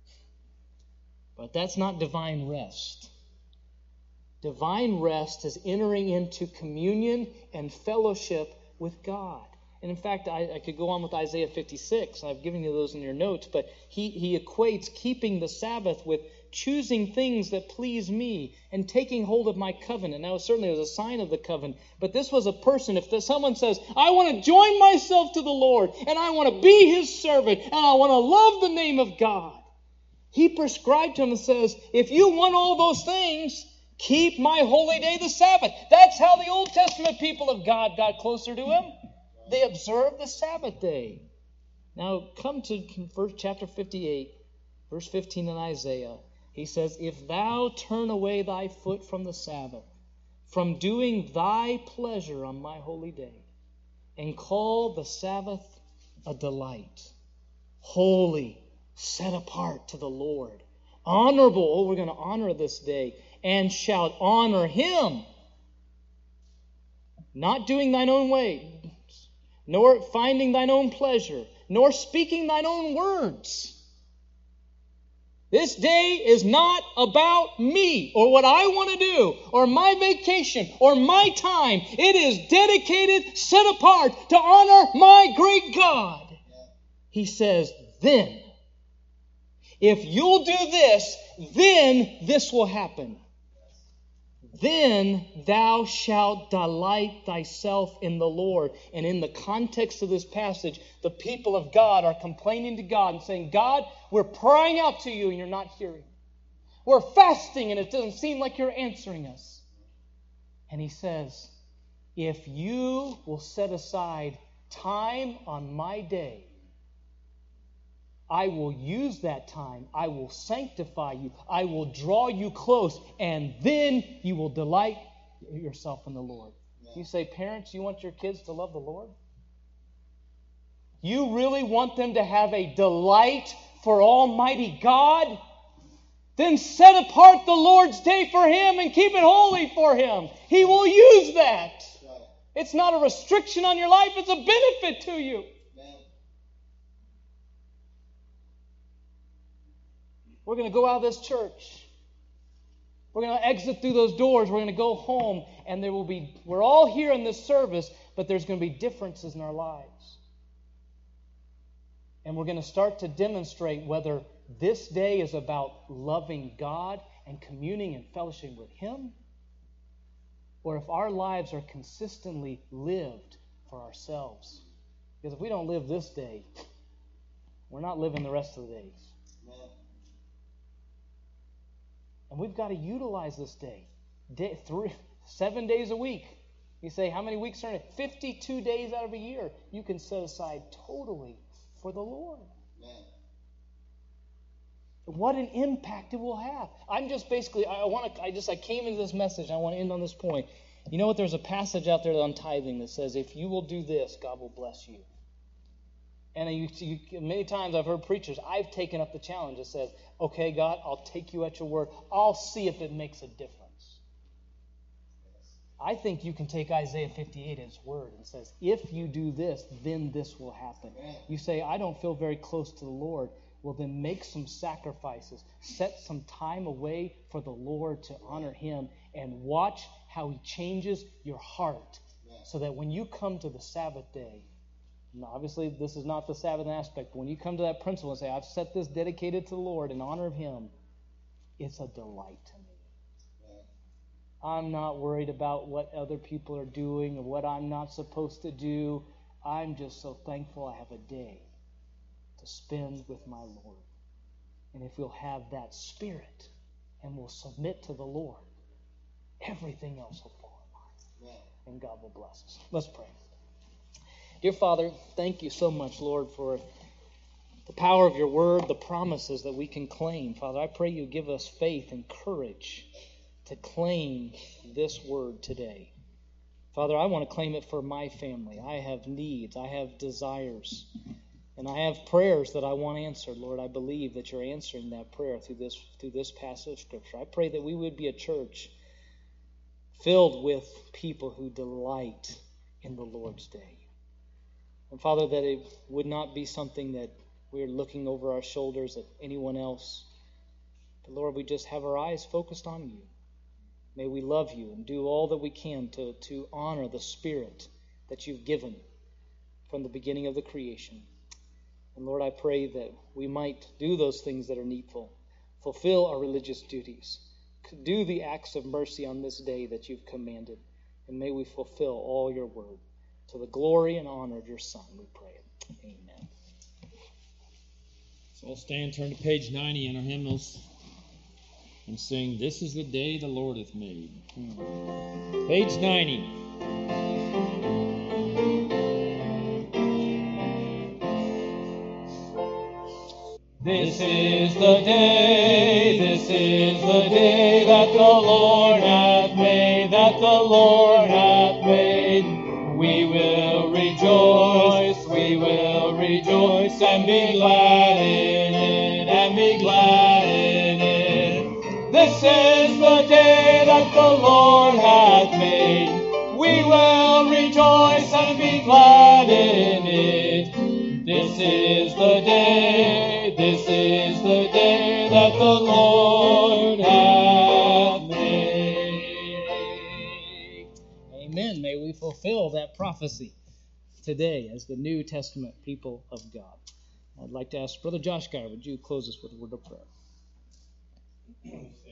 but that's not divine rest. Divine rest is entering into communion and fellowship with God. And in fact, I could go on with Isaiah 56. I've given you those in your notes, but he equates keeping the Sabbath with choosing things that please me and taking hold of my covenant. Now, certainly it was a sign of the covenant, but this was a person. If someone says, I want to join myself to the Lord, and I want to be His servant, and I want to love the name of God, He prescribed to him and says, if you want all those things, keep my holy day, the Sabbath. That's how the Old Testament people of God got closer to Him. They observed the Sabbath day. Now, come to chapter 58, verse 15 in Isaiah. He says, if thou turn away thy foot from the Sabbath, from doing thy pleasure on my holy day, and call the Sabbath a delight, holy, set apart to the Lord, honorable, we're going to honor this day, and shalt honor Him, not doing thine own way, nor finding thine own pleasure, nor speaking thine own words. This day is not about me or what I want to do or my vacation or my time. It is dedicated, set apart to honor my great God. He says, then, if you'll do this, then this will happen. Then thou shalt delight thyself in the Lord. And in the context of this passage, the people of God are complaining to God and saying, God, we're crying out to you and you're not hearing. We're fasting and it doesn't seem like you're answering us. And He says, if you will set aside time on my day, I will use that time. I will sanctify you. I will draw you close. And then you will delight yourself in the Lord. Yeah. You say, parents, you want your kids to love the Lord? You really want them to have a delight for Almighty God? Then set apart the Lord's day for Him and keep it holy for Him. He will use that. It's not a restriction on your life. It's a benefit to you. We're going to go out of this church. We're going to exit through those doors. We're going to go home. And we're all here in this service, but there's going to be differences in our lives. And we're going to start to demonstrate whether this day is about loving God and communing and fellowship with Him, or if our lives are consistently lived for ourselves. Because if we don't live this day, we're not living the rest of the days. Amen. And we've got to utilize this day. 7 days a week. You say, how many weeks are in it? 52 days out of a year you can set aside totally for the Lord. Amen. What an impact it will have. I'm just basically, I came into this message, I want to end on this point. You know what, there's a passage out there on tithing that says, if you will do this, God will bless you. And many times I've heard preachers, I've taken up the challenge that says, okay, God, I'll take you at your word. I'll see if it makes a difference. I think you can take Isaiah 58 as word and says, if you do this, then this will happen. You say, I don't feel very close to the Lord. Well, then make some sacrifices. Set some time away for the Lord to honor Him and watch how He changes your heart so that when you come to the Sabbath day, now obviously this is not the Sabbath aspect, but when you come to that principle and say, I've set this dedicated to the Lord in honor of Him, it's a delight to me. I'm not worried about what other people are doing or what I'm not supposed to do. I'm just so thankful I have a day to spend with my Lord. And if we'll have that spirit and we'll submit to the Lord, everything else will fall in line. And God will bless us. Let's pray. Dear Father, thank you so much, Lord, for the power of your word, the promises that we can claim. Father, I pray you give us faith and courage to claim this word today. Father, I want to claim it for my family. I have needs. I have desires. And I have prayers that I want answered. Lord, I believe that you're answering that prayer through this passage of Scripture. I pray that we would be a church filled with people who delight in the Lord's day. And Father, that it would not be something that we're looking over our shoulders at anyone else. But Lord, we just have our eyes focused on you. May we love you and do all that we can to honor the Spirit that you've given from the beginning of the creation. And Lord, I pray that we might do those things that are needful, fulfill our religious duties, do the acts of mercy on this day that you've commanded, and may we fulfill all your word. To the glory and honor of your Son, we pray. Amen. So we'll stand, turn to page 90 in our hymnals, and sing, This is the Day the Lord hath made. Page 90. This is the day that the Lord hath made, that the Lord hath made. We will rejoice and be glad in it, and be glad in it. This is the day that the Lord hath made. We will rejoice and be glad in it. This is the day that the Lord hath made. Amen. May we fulfill that prophecy today as the New Testament people of God. I'd like to ask Brother Josh Geyer, would you close us with a word of prayer?